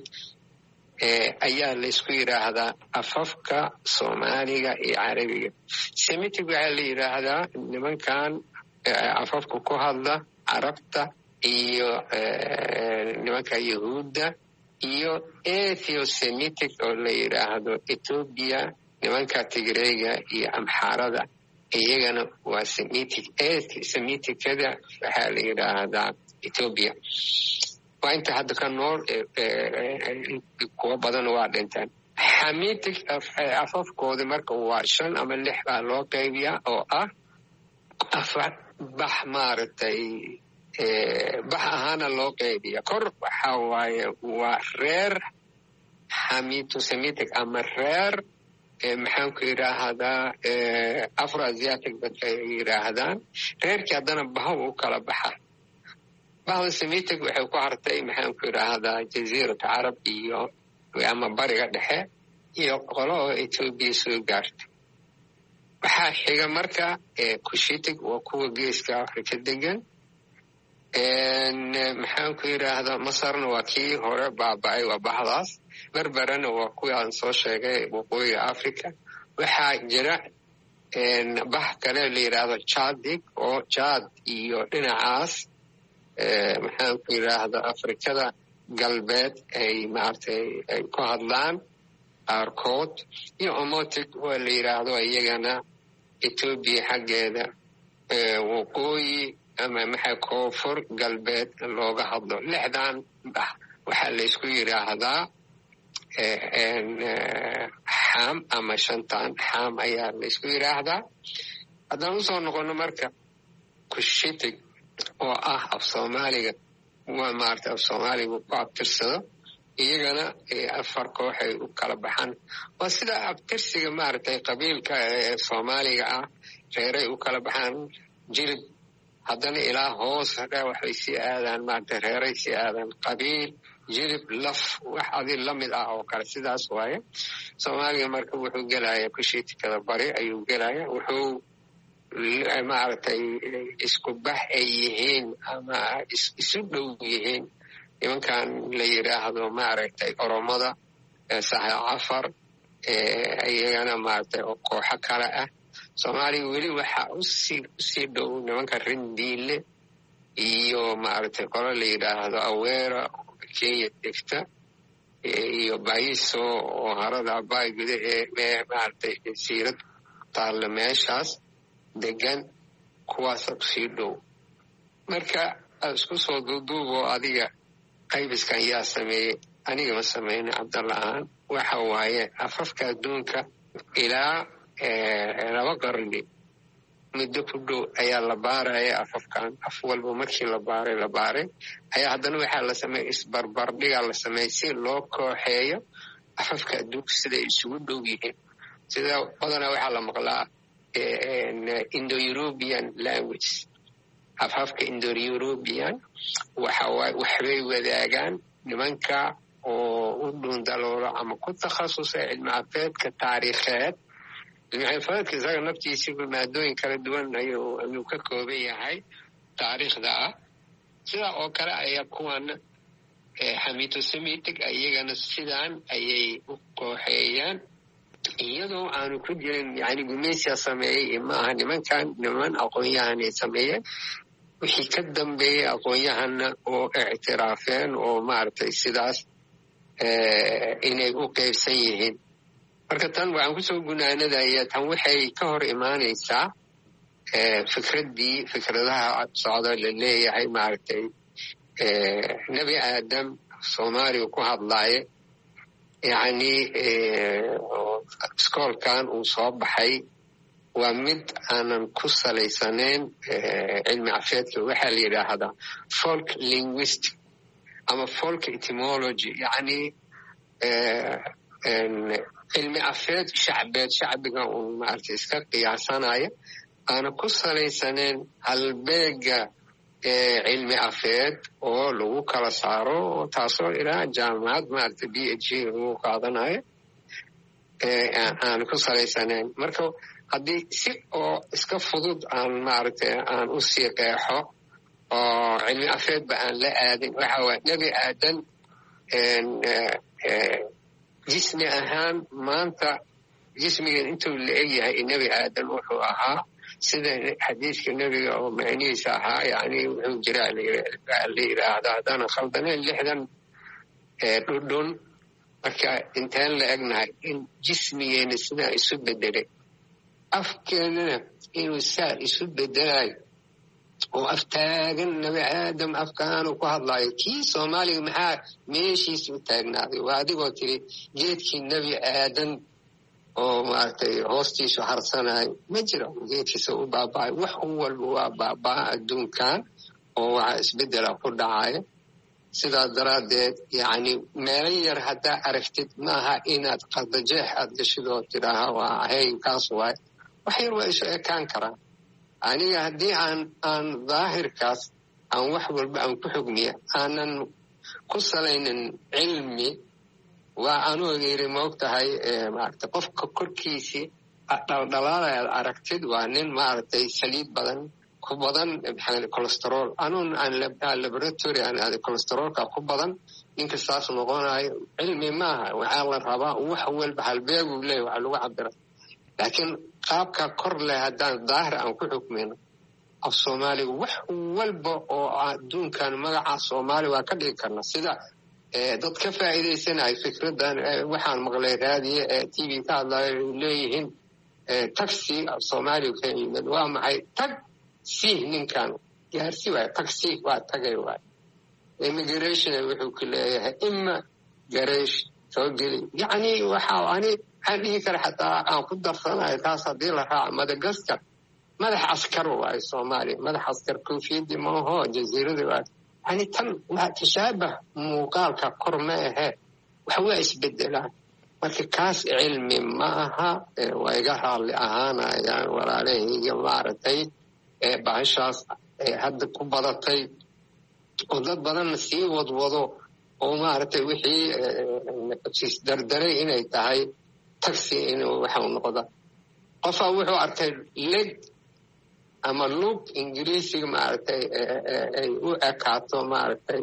ayaa laysku yidhaahdaa afafka soomaaliga iyo carabiga semitic waxaa la yidhaahdaa nimankan afafka ku hadla carabta iyo nimanka yahuudda iyo ethosemitic oo la yidhaahdo ethoobia nimanka tigreyga iyo amxaarada iyagana waa semitic semiticada waxaa la yidhaahdaa ethoobia waa inta hadda ka nool kuwa badan waa dhinteen xamitic afafkoodi marka waa shan ama lix baa loo qaybiyaa oo ah afar bax maaragtay bax ahaana loo qaybiya kor waxaa waaye waa reer xamitosemitic ama reer maxaan ku yidhaahdaa afroasiatic dadka ay yidhaahdaan reerkii haddana bahaw u kala baxa bahda semitic waxay ku hartay maxaan ku yidhaahdaa jaziirata carab iyo ama bariga dhexe iyo qolo oo etoobiya soo gaartay waxaa xiga marka kushitic waa kuwa geeska afrika degan maxaan ku yidhaahdaa masarna waa kii hore baaba'ay waa bahdaas berberana waa kuwii aan soo sheegay waqooyiga africa waxaa jira bax kale la yidhaahdo jadig oo jad iyo dhinacaas maxaan ku yidhaahda afrikada galbeed ay maaragtay ay ku hadlaan qaarkood iyo omotic waa la yidhaahdo iyagana etoobiya xaggeeda waqooyi ama maxay koonfur galbeed looga hadlo lixdan bax waxaa laysku yidhaahdaa xaam ama shantan xaam ayaa laysku yidhaahdaa haddaan usoo noqono marka kushitig oo ah af soomaaliga waa maaragtay af soomaaliga ku abtirsado iyagana afar kooxay u kala baxaan waa sida abtirsiga maaragtay qabiilka ee soomaaliga ah reeray u kala baxaan jilib haddana ilaa hoos hadha waxbay sii aadaan maaragtay reeray sii aadaan qabiil jilib laf wax adi lamid ah oo kale sidaas waaye. soomaaliga marka wuxuu gelaya kushiitikada bari ayuu gelaya, wuxuu maaragtay isku bax ay yihiin ama isu dhow yihiin nimankan la yidhaahdo maaragtay oromada saha cafar iyagana maaragtay oo kooxo kale ah. soomaaliya weli waxaa usii usii dhow nimanka rindiile iyo maaragtay qolo la yidhaahdo aweera kenya degta iyo baiso oo harada abay gudahee maaragtay siirad taalla meeshaas degan, kuwaasa usii dhow. marka isku soo duuduuboo adiga qaybiskan yaa sameeyey, aniga ma samayna cabdalla ahaan. waxa waaye afafka adduunka ilaa laba qarni muddo ku dhow ayaa la baaraya afafkan. af walba markii la baaray la baaray ayaa haddana waxaa la sameeyey isbarbardhigaa la sameeyey si loo kooxeeyo afafka adduunka siday isugu dhow yihiin. sida badanaa waxaa la maqlaa indo-european language, afafka indo-european waxawaaye waxbay wadaagaan nimanka oo u dhuundaloolo ama ku takhasusay cilmi afeedka taariikheed. cilmi afeedka isaga naftiisiba maadooyin kala duwan ayuu ayuu ka kooban yahay taariikhda ah. sidaa oo kale ayaa kuwana hamitosemitic iyagana sidaan ayay u kooxeeyaan iyadoo aanu ku jirin yani gumaysiya sameeyey maaha. nimankan niman aqoon-yahanay sameeyeen, wixii ka dambeeyey aqoon-yahanna oo ictiraafeen oo maaragtay sidaas inay u qaybsan yihiin. marka tan waxaan kusoo gunaanadaya tan waxay ka hor imaanaysaa fikraddii fikradaha socda la leeyahay maaragtay nebi aadam soomaaliya ku hadlaaye yani iskoolkan uu soo baxay waa mid aanan ku salaysanayn cilmi afeedka. waxaa la yidhaahdaa folk linguistic ama folk etymology, yani cilmi afeed shacbeed, shacbiga uun maaragtay iska qiyaasanaya, aana ku salaysanayn halbeega cilmi afeed oo lagu kala saaro, taasoo ilaa jaamacad maaragtay b h g lagu qaadanayo aan ku salaysanayn. marka haddii si oo iska fudud aan maaragtay aan u sii qeexo oo cilmi afeedba aan la aadin, waxa waay nebi aadan jismi ahaan maanta jismigan intuu la egyahay nebi aadan wuxuu ahaa sida xadiiska nebiga oo macnihiisa ahaa, yani wuxuu jiraa la yidhaahda haddaanan khaldanayn lixdan dhudhun. marka intaan la egnahay in jismigeena sidaa isu bedelay, afkeenana inuu saa isu bedelayo oo aftaagan nebi aadam afkaanu ku hadlaayo. kii soomaaliga maxaa meeshiisa u taagnaaday? waa adigoo tiri geedkii nebi aadan oo maaragtay hoostiisu harsanayo ma jiro, geedkiisa u baaba'ay. wax walba waa baabaa adduunkan oo waxa isbedela ku dhacaya. sidaa daraaddeed yani meelo yar haddaa aragtid maaha inaad qardajeex aad gashid oo tidhaaha waa hey kaas waay. wax yar waa isu ekaan karaan. aniga haddii aan aan daahirkaas aan wax walba aan ku xugmiya aanan ku salaynin cilmi, waa anuu yiri ma og tahay maaragtay qofka korkiisii dhaldhalaalaad aragtid waa nin maaragtay saliid badan ku badan cholesterol. anuun aan laboratory aan aaday cholesterolka ku badan ninka saas noqonayo cilmi maaha. waxaa la rabaa wax walba halbeeguu leeyahy waxa lagu cabira, laakiin qaabka kor leh haddaan daahir aan ku xukmino af soomaaliga wax walba oo adduunkan magaca soomaaliya waa ka dhigi karna. sida dad ka faa'iidaysanayo fikradan waxaan maqlay raadiye ee t v ka hadlayo leeyihiin taxi af soomaaliya ka yimid. waa maxay tag si ninkan gaarsi waay, taxi waa tagay waay. immigration wuxuu ku leeyahay ima gareesh soo geli. yani waxa ani waxaan dhihi kara xataa aan ku darsanayo taas haddii la raaco madagaskar madax askar waayo soomaaliya, madax askar koofiyadii maaho jaziiradii waayo. yani tan waa tashaabah muuqaalka kor ma ahee wax waa isbedelaan. marka kaas cilmi ma aha. waa iga raalli ahaanayaan walaalahayga maaragtay bahashaas hadda ku badatay oo dad badanna sii wadwado oo maaragtay wixii dardaray inay tahay taxi inuu waxau noqda qofaa wuxuu arkay leg ama lug ingiriisiga maaragtay ay u ekaato maaragtay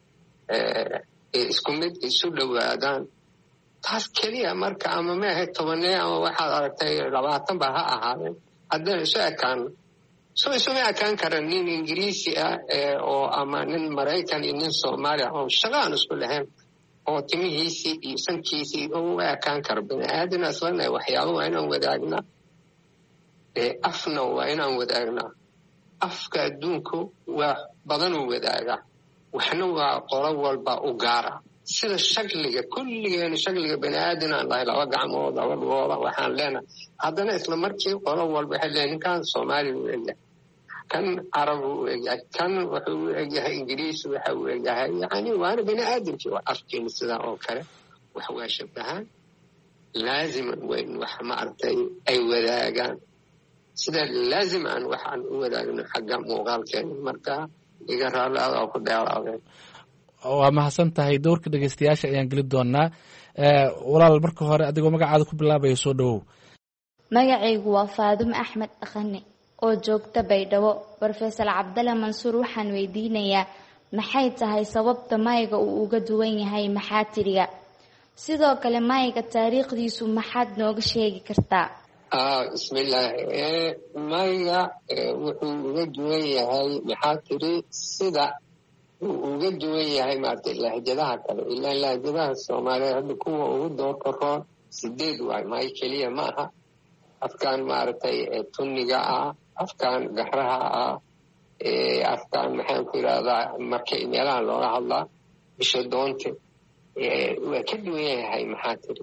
isku mid isu dhowaadaan taas keliya marka ama maaha tobanee ama waxaad aragtay labaatan ba ha ahaadeen haddana isu ekaano so isuma ekaan kara nin ingiriisi ah oo ama nin maraykan iyo nin soomaaliya oo shaqa aan isku lahayn oo timihiisii iyo sankiisii u ekaan kara bini aadana islana waxyaaba waa inaan wadaagnaa afna waa inaan wadaagnaa afka adduunku waa badanuu wadaagaa waxna waa qolo walba u gaara sida shakliga kulligeena shakliga bani aadan aan lahay laba gacmood laba dhoola waxaan leenahay haddana isla markii qolo walba waxay leeyihin ninkan soomaali u egyahay kan carab u egyahay kan wuxuu u egyahay ingiriis waxa uu egyahay yani waana bani aadamkii waa afkeena sidaa oo kale wax waa shabahaan laaziman weyn wax maaragtay ay wadaagaan sida laazim aan waxaan u wadaagno xagga muuqaalkeena marka iga raalli adaa ku dheeraadeen waa mahadsan tahay dowrka dhegeystayaasha ayaan geli doonaa walaal marka hore adigoo magacaada ku bilaabaya soo dhawow magacaygu waa faadumo axmed dhaqane oo joogta baydhabo brofesor cabdalla mansuur waxaan weydiinayaa maxay tahay sababta mayga uu uga duwan yahay maxaatiriga sidoo kale mayga taariikhdiisu maxaad nooga sheegi kartaa bismillaahi mayga wuxuu uga duwan yahay maxaatiri sida uu uga duwan yahay maaragtay lahjadaha kale ilaa lahjadaha soomaaliyeed hadda kuwa ugu doorka roon sideed waay may keliya ma aha afkaan maaragtay tunniga ah afkaan gaxraha ah afkaan maxaan ku yidhahdaa marka meelaha looga hadlaa bisha doonte waa ka duwan yahay maxaa tiri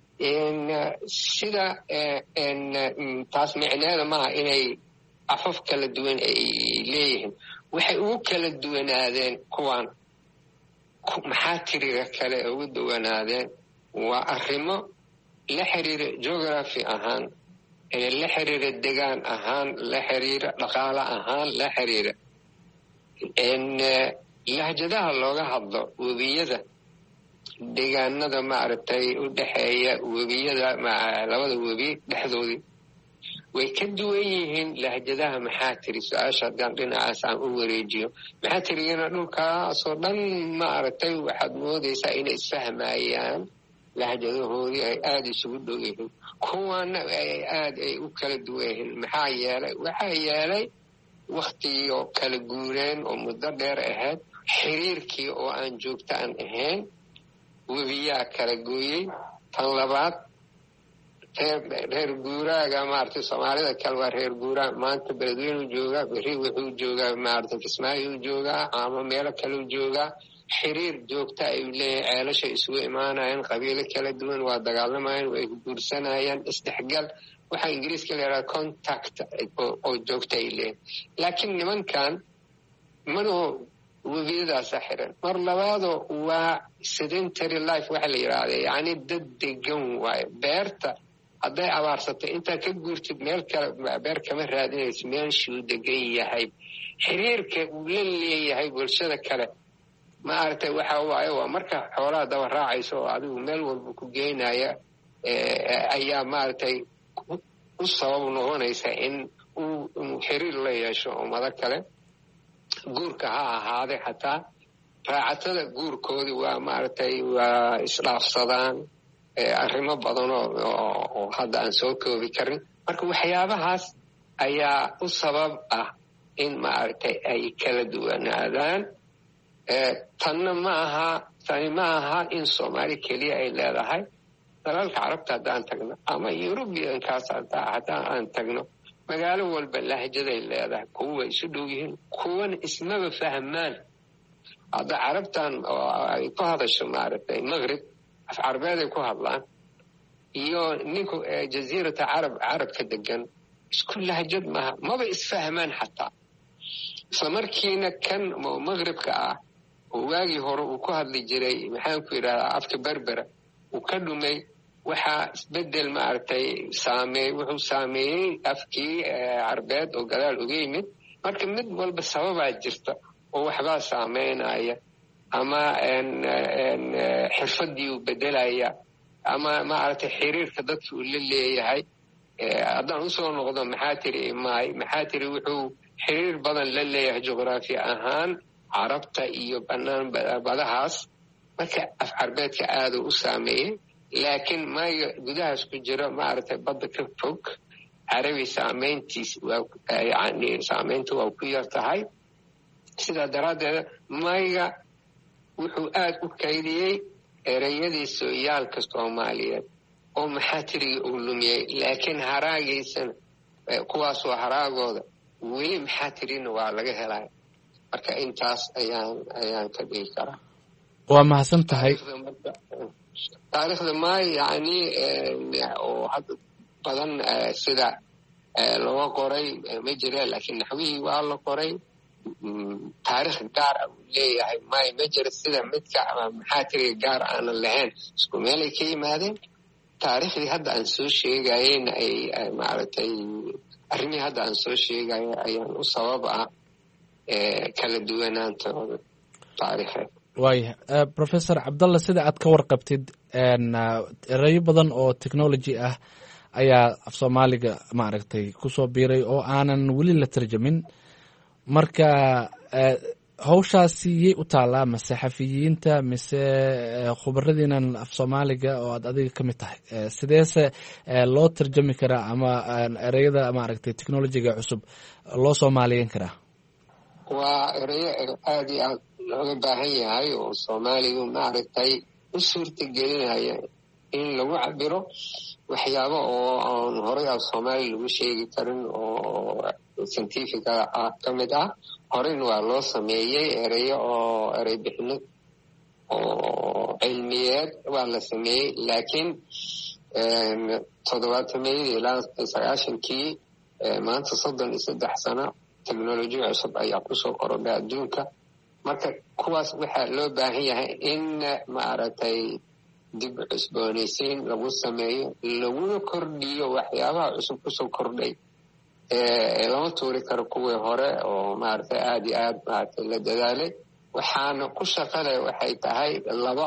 sida taas micneeda maaha inay afaf kala duwan ay leeyihiin waxay ugu kala duwanaadeen kuwan maxaa tiriga kale ugu duwanaadeen waa arrimo la xiriira geography ahaan la xiriira degaan ahaan la xiriira dhaqaale ahaan la xiriira lahjadaha looga hadlo webiyada deegaanada maaragtay u dhexeeya webiyada labada webi dhexdoodii way ka duwan yihiin lahjadaha maxaa tiri su-aasha haddaan dhinacaas aan u wareejiyo maxaa tirigana dhulkaasoo dhan maaragtay waxaad moodaysaa inay isfahmayaan lahjadahoodii ay aada isugu dhow yihiin kuwana ay aada ay u kala duwan yihiin maxaa yeelay waxaa yeelay waktigii oo kala guureen oo muddo dheer ahayd xiriirkii oo aan joogto aan ahayn webiyaa kala gooyey tan labaad reer guuraaga maaragtay soomaalida kale waa reer guuraag maanta beledweynu joogaa beri wuxuu joogaa maaragtay kismaayo u joogaa ama meelo kaleu joogaa xiriir joogta ay leeyihin ceelashay isugu imaanayaan qabiilo kala duwan waa dagaalamayaan way guursanayaan isdhexgal waxaa ingiriiska la yidhaha contact oo joogta ay leeyihin laakiin nimankan manoo webiyadaasa xiran mar labaadoo waa sedentary life waxa la yidhaahda yacni dad degan waayo beerta hadday abaarsatay intaad ka guurtid meel kale beer kama raadinayso meeshuu degan yahay xiriirka uu la leeyahay bulshada kale maaragtay waxa waaye waa marka xoolaha daba raacayso oo adigu meel walba ku geynaya ayaa maaragtay u sabab noqonaysa in uu xiriir la yeesho ummado kale guurka ha ahaaday xataa raacatada guurkoodii waa maaragtay waa isdhaafsadaan arrimo badan oo hadda aan soo koobi karin marka waxyaabahaas ayaa u sabab ah in maaragtay ay kala duwanaadaan tanna ma aha tani ma aha in soomaali keliya ay leedahay dalalka carabta haddaan tagno ama yurubiyankaas haddaan aan tagno magaalo walba lahjaday leedahay kuwa way isu dhow yihiin kuwana ismaba fahmaan hadda carabtan oo ay ku hadasho maaragtay maqrib af carabeed ay ku hadlaan iyo ninku jaziirata carab carabka degan isku lahjad maaha maba isfahmaan xataa isla markiina kan maqribka ah oo waagii hore uu ku hadli jiray maxaan ku yidhahdaa afka berbera uu ka dhumay waxaa isbedel maaragtay saameey wuxuu saameeyey afkii carbeed oo gadaal uga yimid marka mid walba sababaa jirta oo waxbaa saameynaya ama xirfadii uu bedelaya ama maaragtay xiriirka dadka uu la leeyahay. haddaan usoo noqdo maxaa tiri maay maxaa tiri wuxuu xiriir badan la leeyahay juqraafi ahaan carabta iyo bannaan badahaas, marka af carbeedka aaduu u saameeyey. laakiin maayga gudahaas ku jira maaragtay badda ka fog carabi saameyntiis waa yani saameyntu waa ku yar tahay. sidaa daraaddeed maayga wuxuu aad u kaydiyey ereyadii sooyaalka soomaaliyeed oo maxaa tiriga uu lumiyey, laakiin haraagaysan kuwaasoo haraagooda weli maxaa tirina waa laga helaya. marka intaas ayaan ayaan ka dhigi karaa. waa mahadsan tahay. taariikhda maay yani oo hadda badan sida looga qoray ma jira, laakiin naxwihii waa la qoray. taarikh gaar ah uu leeyahay maay ma jira sida midka ama maxaa tiriga gaar aanan lahayn, isku meelay ka yimaadeen. taariikhdii hadda aan soo sheegayeyna ay maaragtay arrimihii hadda aan soo sheegayo ayaan u sabab ah kala duwanaantooda taariikheed. waaya professor cabdalla, sida aad ka warqabtid erayo badan oo technology ah ayaa af soomaaliga maaragtay kusoo biiray oo aanan weli la tarjamin. marka hawshaasi yay u taallaa mase xafiyiinta mise khubaradiinan af soomaaliga oo aad adiga ka mid tahay, sideese loo tarjami karaa ama ereyada maaragtay technologiga cusub loo soomaaliyeyn karaa? waa ereyo aad iyo aad looga baahan yahay oo soomaaligu maaragtay u suurta gelinaya in lagu cabiro waxyaabo oo aan horay af soomaali lagu sheegi karin oo scientifica ah ka mid ah. horeyna waa loo sameeyey ereyo oo erey bixino oo cilmiyeed waa la sameeyey, laakiin toddobaatameyadii ilaa sagaashankii maanta soddon iyo saddex sano technolojiya cusub ayaa kusoo korodhay adduunka. marka kuwaas waxaa loo baahan yahay in maaragtay dib cusboonaysiin lagu sameeyo, laguna kordhiyo waxyaabaha cusub kusoo kordhay. lama tuuri karo kuwii hore oo maaragtay aad iyo aad maaragtay la dadaalay. waxaana ku shaqale waxay tahay laba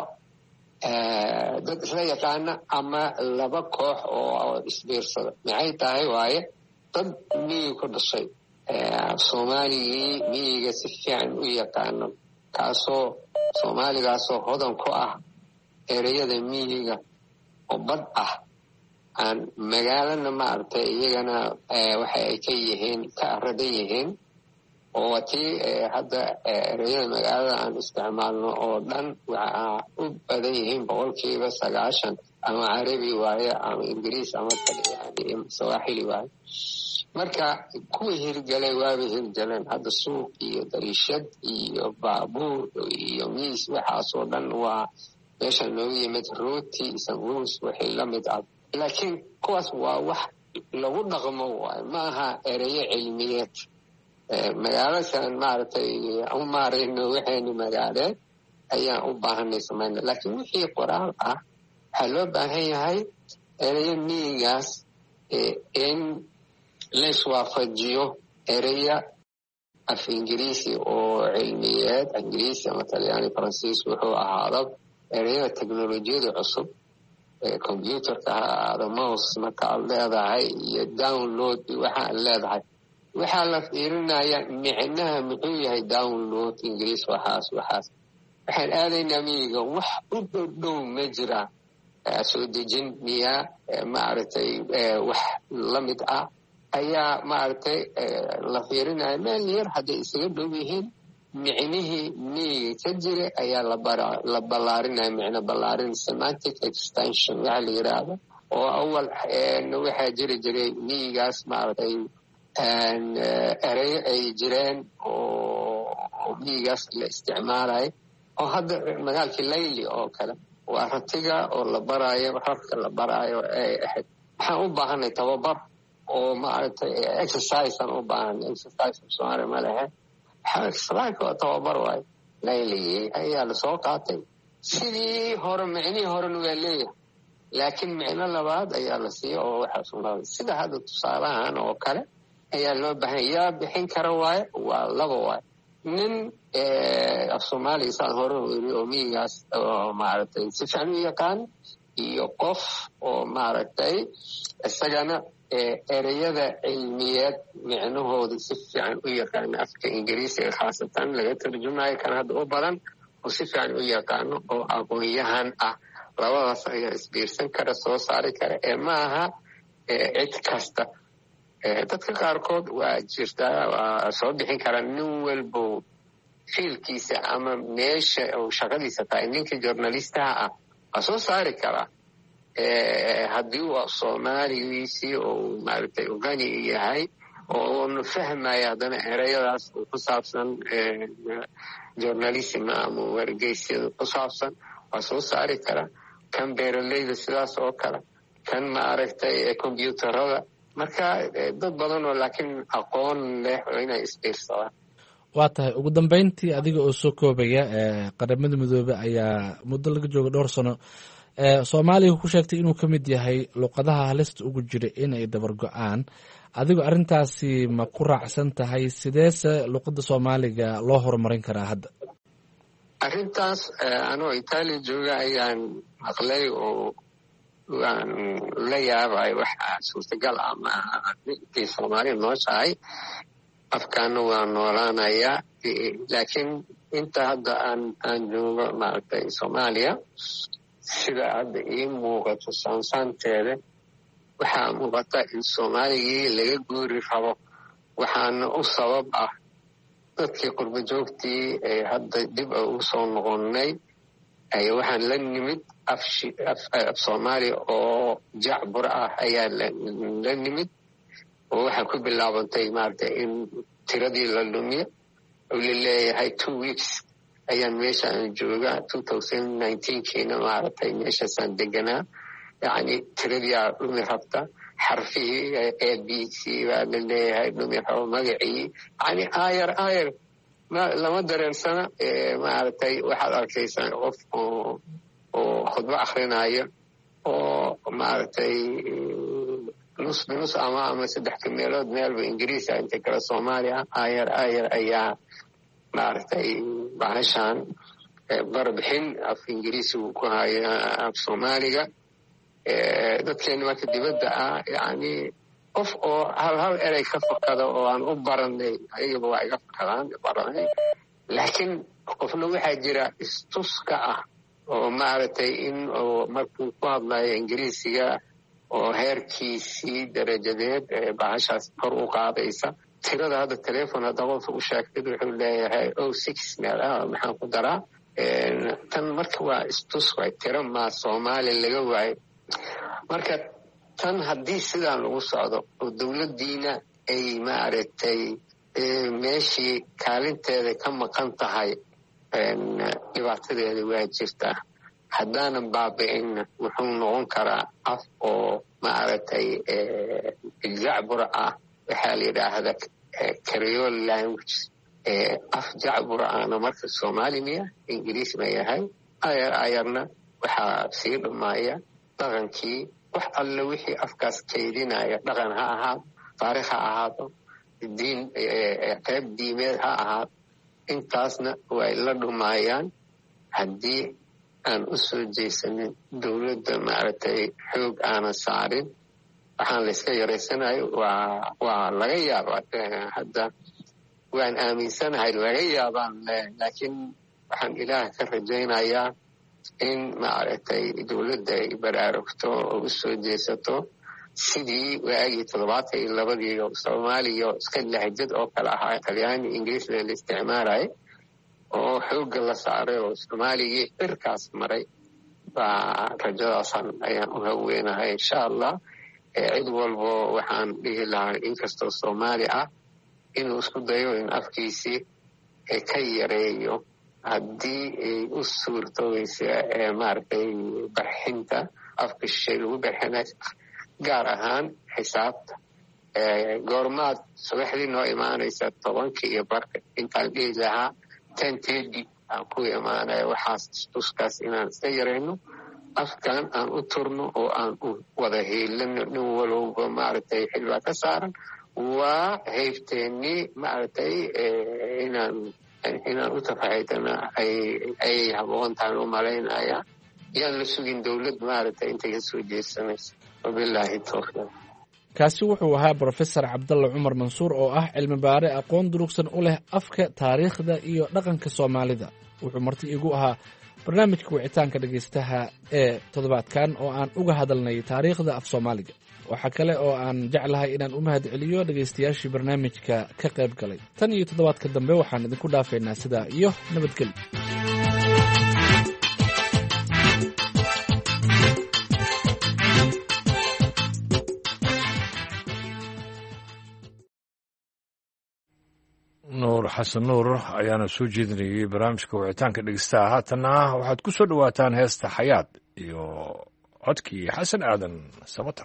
dad isla yaqaana ama laba koox oo isbiirsada. maxay tahay waaye dad miyiga ku dhashay, soomaaligii miyiga si fiican u yaqaano, kaasoo soomaaligaasoo hodan ku ah ereyada miyiga oo bad ah, aan magaalana maaragtay iyagana waxa ay ka yihiin ka aradan yihiin. oo tii hadda ereyada magaalada aan isticmaalno oo dhan waxa u badan yihiin boqolkiiba sagaashan ama carabi waaye ama ingiriis ama yani sawaaxili waaye. marka kuwa hirgelay waaba hirgeleen. hadda suuq iyo dariishad iyo baabuur iyo miis waxaasoo dhan waa meesha noogu yimid rooti sanguus wixii la mid ah, laakiin kuwaas waa wax lagu dhaqmo waaye, ma aha ereyo cilmiyeed. magaalasan maaragtay u maarayno waxaynu magaaleed ayaan u baahanay samayna, laakiin wixii qoraal ah waxaa loo baahan yahay ereyo miyigaas in laiswaafajiyo ereya af ingiriisi oo cilmiyeed, ingiriisi ama talyaani faransiis wuxuu ahaado ereyada teknolojiyada cusub. combyuterka ha ahaado mouse marka aad leedahay iyo download waxa aad leedahay, waxaa la fiirinaya micnaha muxuu yahay download ingiriis waxaas waxaas. waxaan aadaynaa miyiga wax u dhowdhow ma jira, soo dejin miyaa maaragtay wax la mid ah ayaa maaragtay la fiirinaya. meel yar hadday isaga dhow yihiin micnihii miyiga ka jira ayaa la ballaarinaya, micno ballaarin semantic extension waxa la yidhaahdo. oo awal waxaa jiri jiray miyigaas maaragtay ereyo ay jireen oo miyigaas la isticmaalayo, oo hadda magaalkii layli oo kale waa ratiga oo la baraayo, rarka la baraayo ay ahayd. waxaan u baahanay tababar oo maaragtay exercise aan u baahanay. exercise soomaali ma lehe, exercise oo tababar waayo. layligii ayaa lasoo qaatay sidii hore, micnihii horena waa leeyahay, laakiin micno labaad ayaa la siiya oo waxaa sugnaaday. sida hadda tusaalahan oo kale ayaa loo baahan yaa bixin kara waaye waa laba waaye nin af soomaaliya saan hore weri oo miyigaas oo maaragtay si fiican u yaqaan iyo qof oo maaragtay isagana ereyada cilmiyeed micnahooda si fiican u yaqaano afka ingiriisiga khaasatan laga tarjumayo kan hadda u badan oo si fiican u yaqaano oo aqoon-yahan ah labadaas ayaa isbiirsan kara soo saari kara ee ma aha cid kasta dadka qaarkood waa jirtaa waa soo bixin karaa nin walbo fiilkiisa ama meesha uu shaqadiisa tahay ninka journalistaha ah waa soo saari karaa haddii uu soomaaligiisii oo maaragtay ugani yahay oo uuna fahmaya haddana ereyadaas uu ku saabsan journalism ama wargeysyada ku saabsan waa soo saari karaa kan beeraleyda sidaas oo kale kan maaragtay combyuutarada marka dad badan oo laakiin aqoon leh oo inay isbiirsadaan waa tahay ugu dambeyntii adiga oo soo koobaya qaramada midoobe ayaa muddo laga jooga dhowr sano soomaaliya ku sheegtay inuu ka mid yahay luqadaha halista ugu jira inay dabar go-aan adigo arrintaasi ma ku raacsan tahay sideese luqadda soomaaliga loo horumarin karaa hadda arrintaas anoo itaaliya jooga ayaan maqlay oo waan la yaabay waxa suurtagal ah maaha intii soomaaliya nooshahay afkaana waa noolaanayaa laakiin inta hadda aan aan joogo maaragtay soomaaliya sida hadda ii muuqato saansaanteeda waxaa muuqata in soomaaligii laga guuri rabo waxaana u sabab ah dadkii qurbo joogtii ee hadda dib a u soo noqonnay ay waxaan la nimid af soomaaliya oo jacbur ah ayaa la nimid oo waxaa ku bilaabantay maaragtay in tiradii la lumiyo oo la leeyahay two weeks ayaan meeshaan joogaa two thousand nineteenkiina maaragtay meeshaasaan deganaa yacni tiradii aa dhumi rabta xarfihii a b c baa la leeyahay dhumi rabo magacii yacni aayar aayar lama dareensana maaragtay waxaad arkaysaan qof oo oo khudbo akhrinayo oo maaragtay nus binus ama ama saddex ka meelood meelba ingiriisa inta kale soomaaliya aayar aayar ayaa maaragtay bahashaan barbixin af ingiriisigu ku haya af soomaaliga dadkeena marka dibadda ah yacni qof oo hal hal erey ka fakada oo aan u baranay ayagaba waa iga fakadaan baranay laakiin qofna waxaa jira istuska ah oo maaragtay in oo markuu ku hadlayo ingiriisiga oo heerkiisii darajadeed ee bahashaas kor u qaadaysa tirada hadda telefon hadda qofka u sheegtid wuxuu leeyahay o six meel ah maxaan ku daraa tan marka waa istus waay tiro maa soomaali laga waayo marka tan haddii sidaan lagu socdo oo dowladdiina ay maaragtay meeshii kaalinteeda ka maqan tahay dhibaatadeeda waa jirtaa haddaanan baabi'inna wuxuu noqon karaa af oo maaragtay jacbur ah waxaa la yidhaahda creole language af jacbur ahna marka soomaali miya ingiriis ma yahay ayar ayarna waxaa sii dhumaaya dhaqankii wax alle wixii afkaas kaydinaya dhaqan ha ahaado taarikh ha ahaado diin qayb diimeed ha ahaado intaasna way la dhumaayaan haddii aan u soo jeesanin dowladda maaragtay xoog aanan saarin waxaan la iska yaraysanayo waa waa laga yaabaa hadda waan aaminsanahay laga yaabaan laakiin waxaan ilaah ka rajaynayaa in maaragtay dowladda ay baraarugto oo u soo jeesato sidii waagii toddobaatan iyo labadii soomaaliya iska lahjad oo kale ahaa talyaani ingiriisna la isticmaalay oo xoogga la saaray oo soomaaligii xirkaas maray baa rajadaasan ayaan u haweenahay insha allah cid walbo waxaan dhihi lahaa inkastoo soomaali ah inuu isku dayo in afkiisii ka yareeyo haddii ay u suurtoobaysa maaragtay barxinta afka shay lagu barxinay gaar ahaan xisaabta goormaad subaxdii noo imaanaysa tobanka iyo barka intaan dhihi lahaa ten tedi aan ku imaanaya waxaas tuskaas inaan iska yarayno afkan aan u turno oo aan u wada heelano nin walowba maaragtay xilbaa ka saaran waa haybteennii maaragtay inaan inaan u tafaxaydana ay ay haboontaan u malaynaya yaan la sugin dowlad maaragtay intay ka soo jeesanaysa wabilaahi tawfiiq. kaasi wuxuu ahaa brofesor cabdalla cumar mansuur oo ah cilmi baare aqoon durugsan u leh afka taariikhda iyo dhaqanka soomaalida. wuxuu marti igu ahaa barnaamijka wicitaanka dhegaystaha ee toddobaadkan oo aan uga hadalnay taariikhda af soomaaliga. waxaa kale oo aan jeclahay inaan u mahad celiyo dhegaystayaashii barnaamijka ka qayb galay. tan iyo toddobaadka dambe waxaan idinku dhaafaynaa sidaa iyo nabadgelyo. nuur xasan nuur ayaana soo jeedinayay barnaamijka wicitaanka dhegeystaha. haatanna waxaad ku soo dhowaataan heesta xayaad iyo codkii xasan aadan samatar.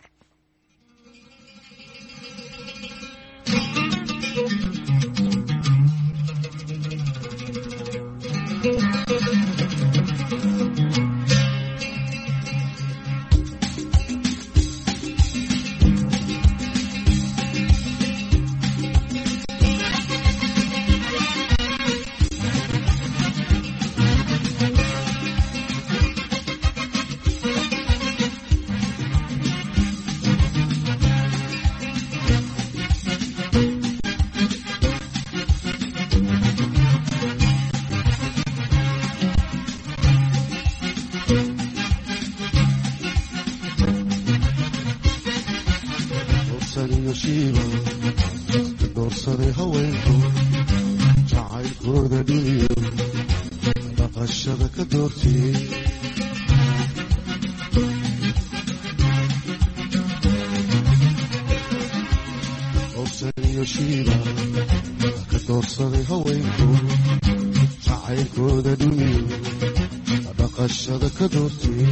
doorsaday haweenku jacaylkooda dhiniyo dhaqashada ka doortiyey dorsaniyo shiiba ka doorsaday haweenku jacaylkooda dhiniyo dhaqashada ka doortiyey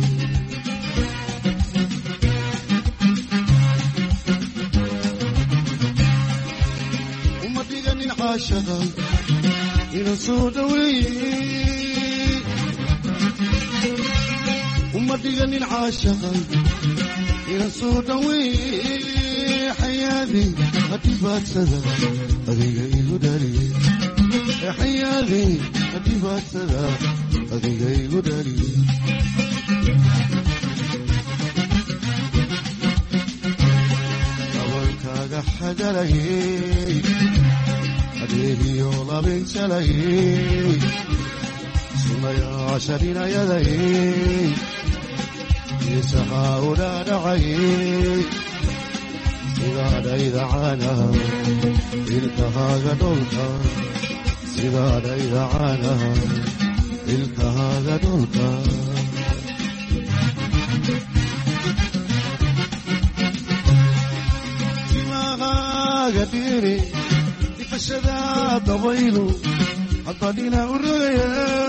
ina soo dhaweeye uma dhiganin caashaqa ina soo dhaweeye xayaadey hadhibaadsada adiga igu dhaliye xayaadey hadhibaadsada adiga igu dhaliye dabankaaga xagalayey adeegiyo labinjalayey sunayaasha dhinayadayey isahaa udhaadhacayey sidaadhayda caanaha ilkahaaga dholka sidaadhayda caanaha ilkahaaga dholka timahaaga dhiri ifashada dabaylu haddadhina u rogaya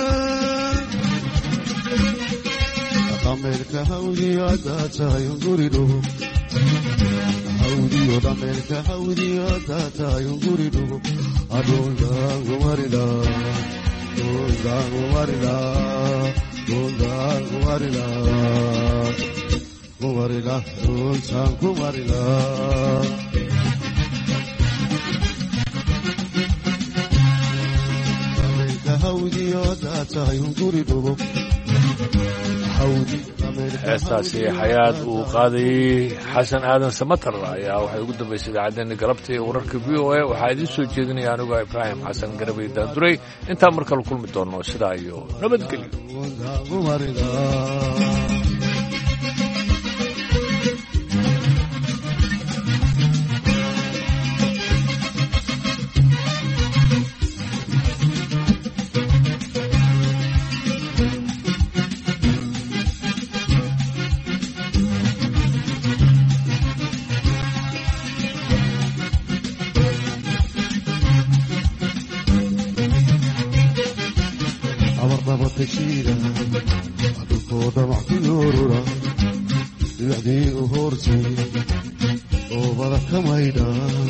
dhameelka hawdiyo haddaad tahay unguri dhugo hawdiyo dhameelka hawdiyo haddaad tahay unguri dhugo adhundaangumarida dhundaangumarida dhundaangumarida kumarida dhuntaan kumarida heestaasi xayaad uu qaadayey xasan aadan samatar ayaa waxay ugu dambaysay idaacaddeenna galabta ee wararka v o a waxaa idiin soo jeedinaya aniga ibraahim xasan garabay daanduray intaan mar kale kulmi doonno sidaa iyo nabadgelyo. adulkooda wax ku yoorura dhibacdii u hoortay oobada ka maydha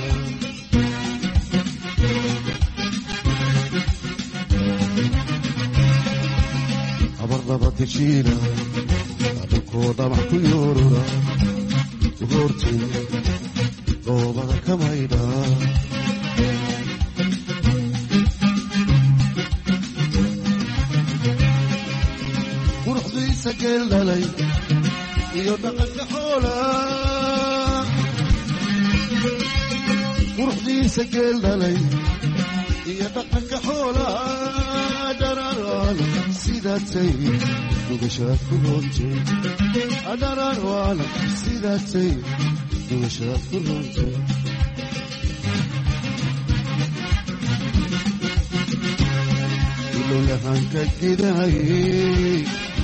abardaba tejiina adulkooda wax ku yoorura u hoortay dhoobada ka maydhaa quruxdiisa geel dhalay iyo dhaqanka xoola quruxdiisa geel dhalay iyo dhaqanka xoola dhararwaala sidaatay dugashaad ku roontay dhararwaala sidaatay dugashaad ku roontay ilolahanka gidahayey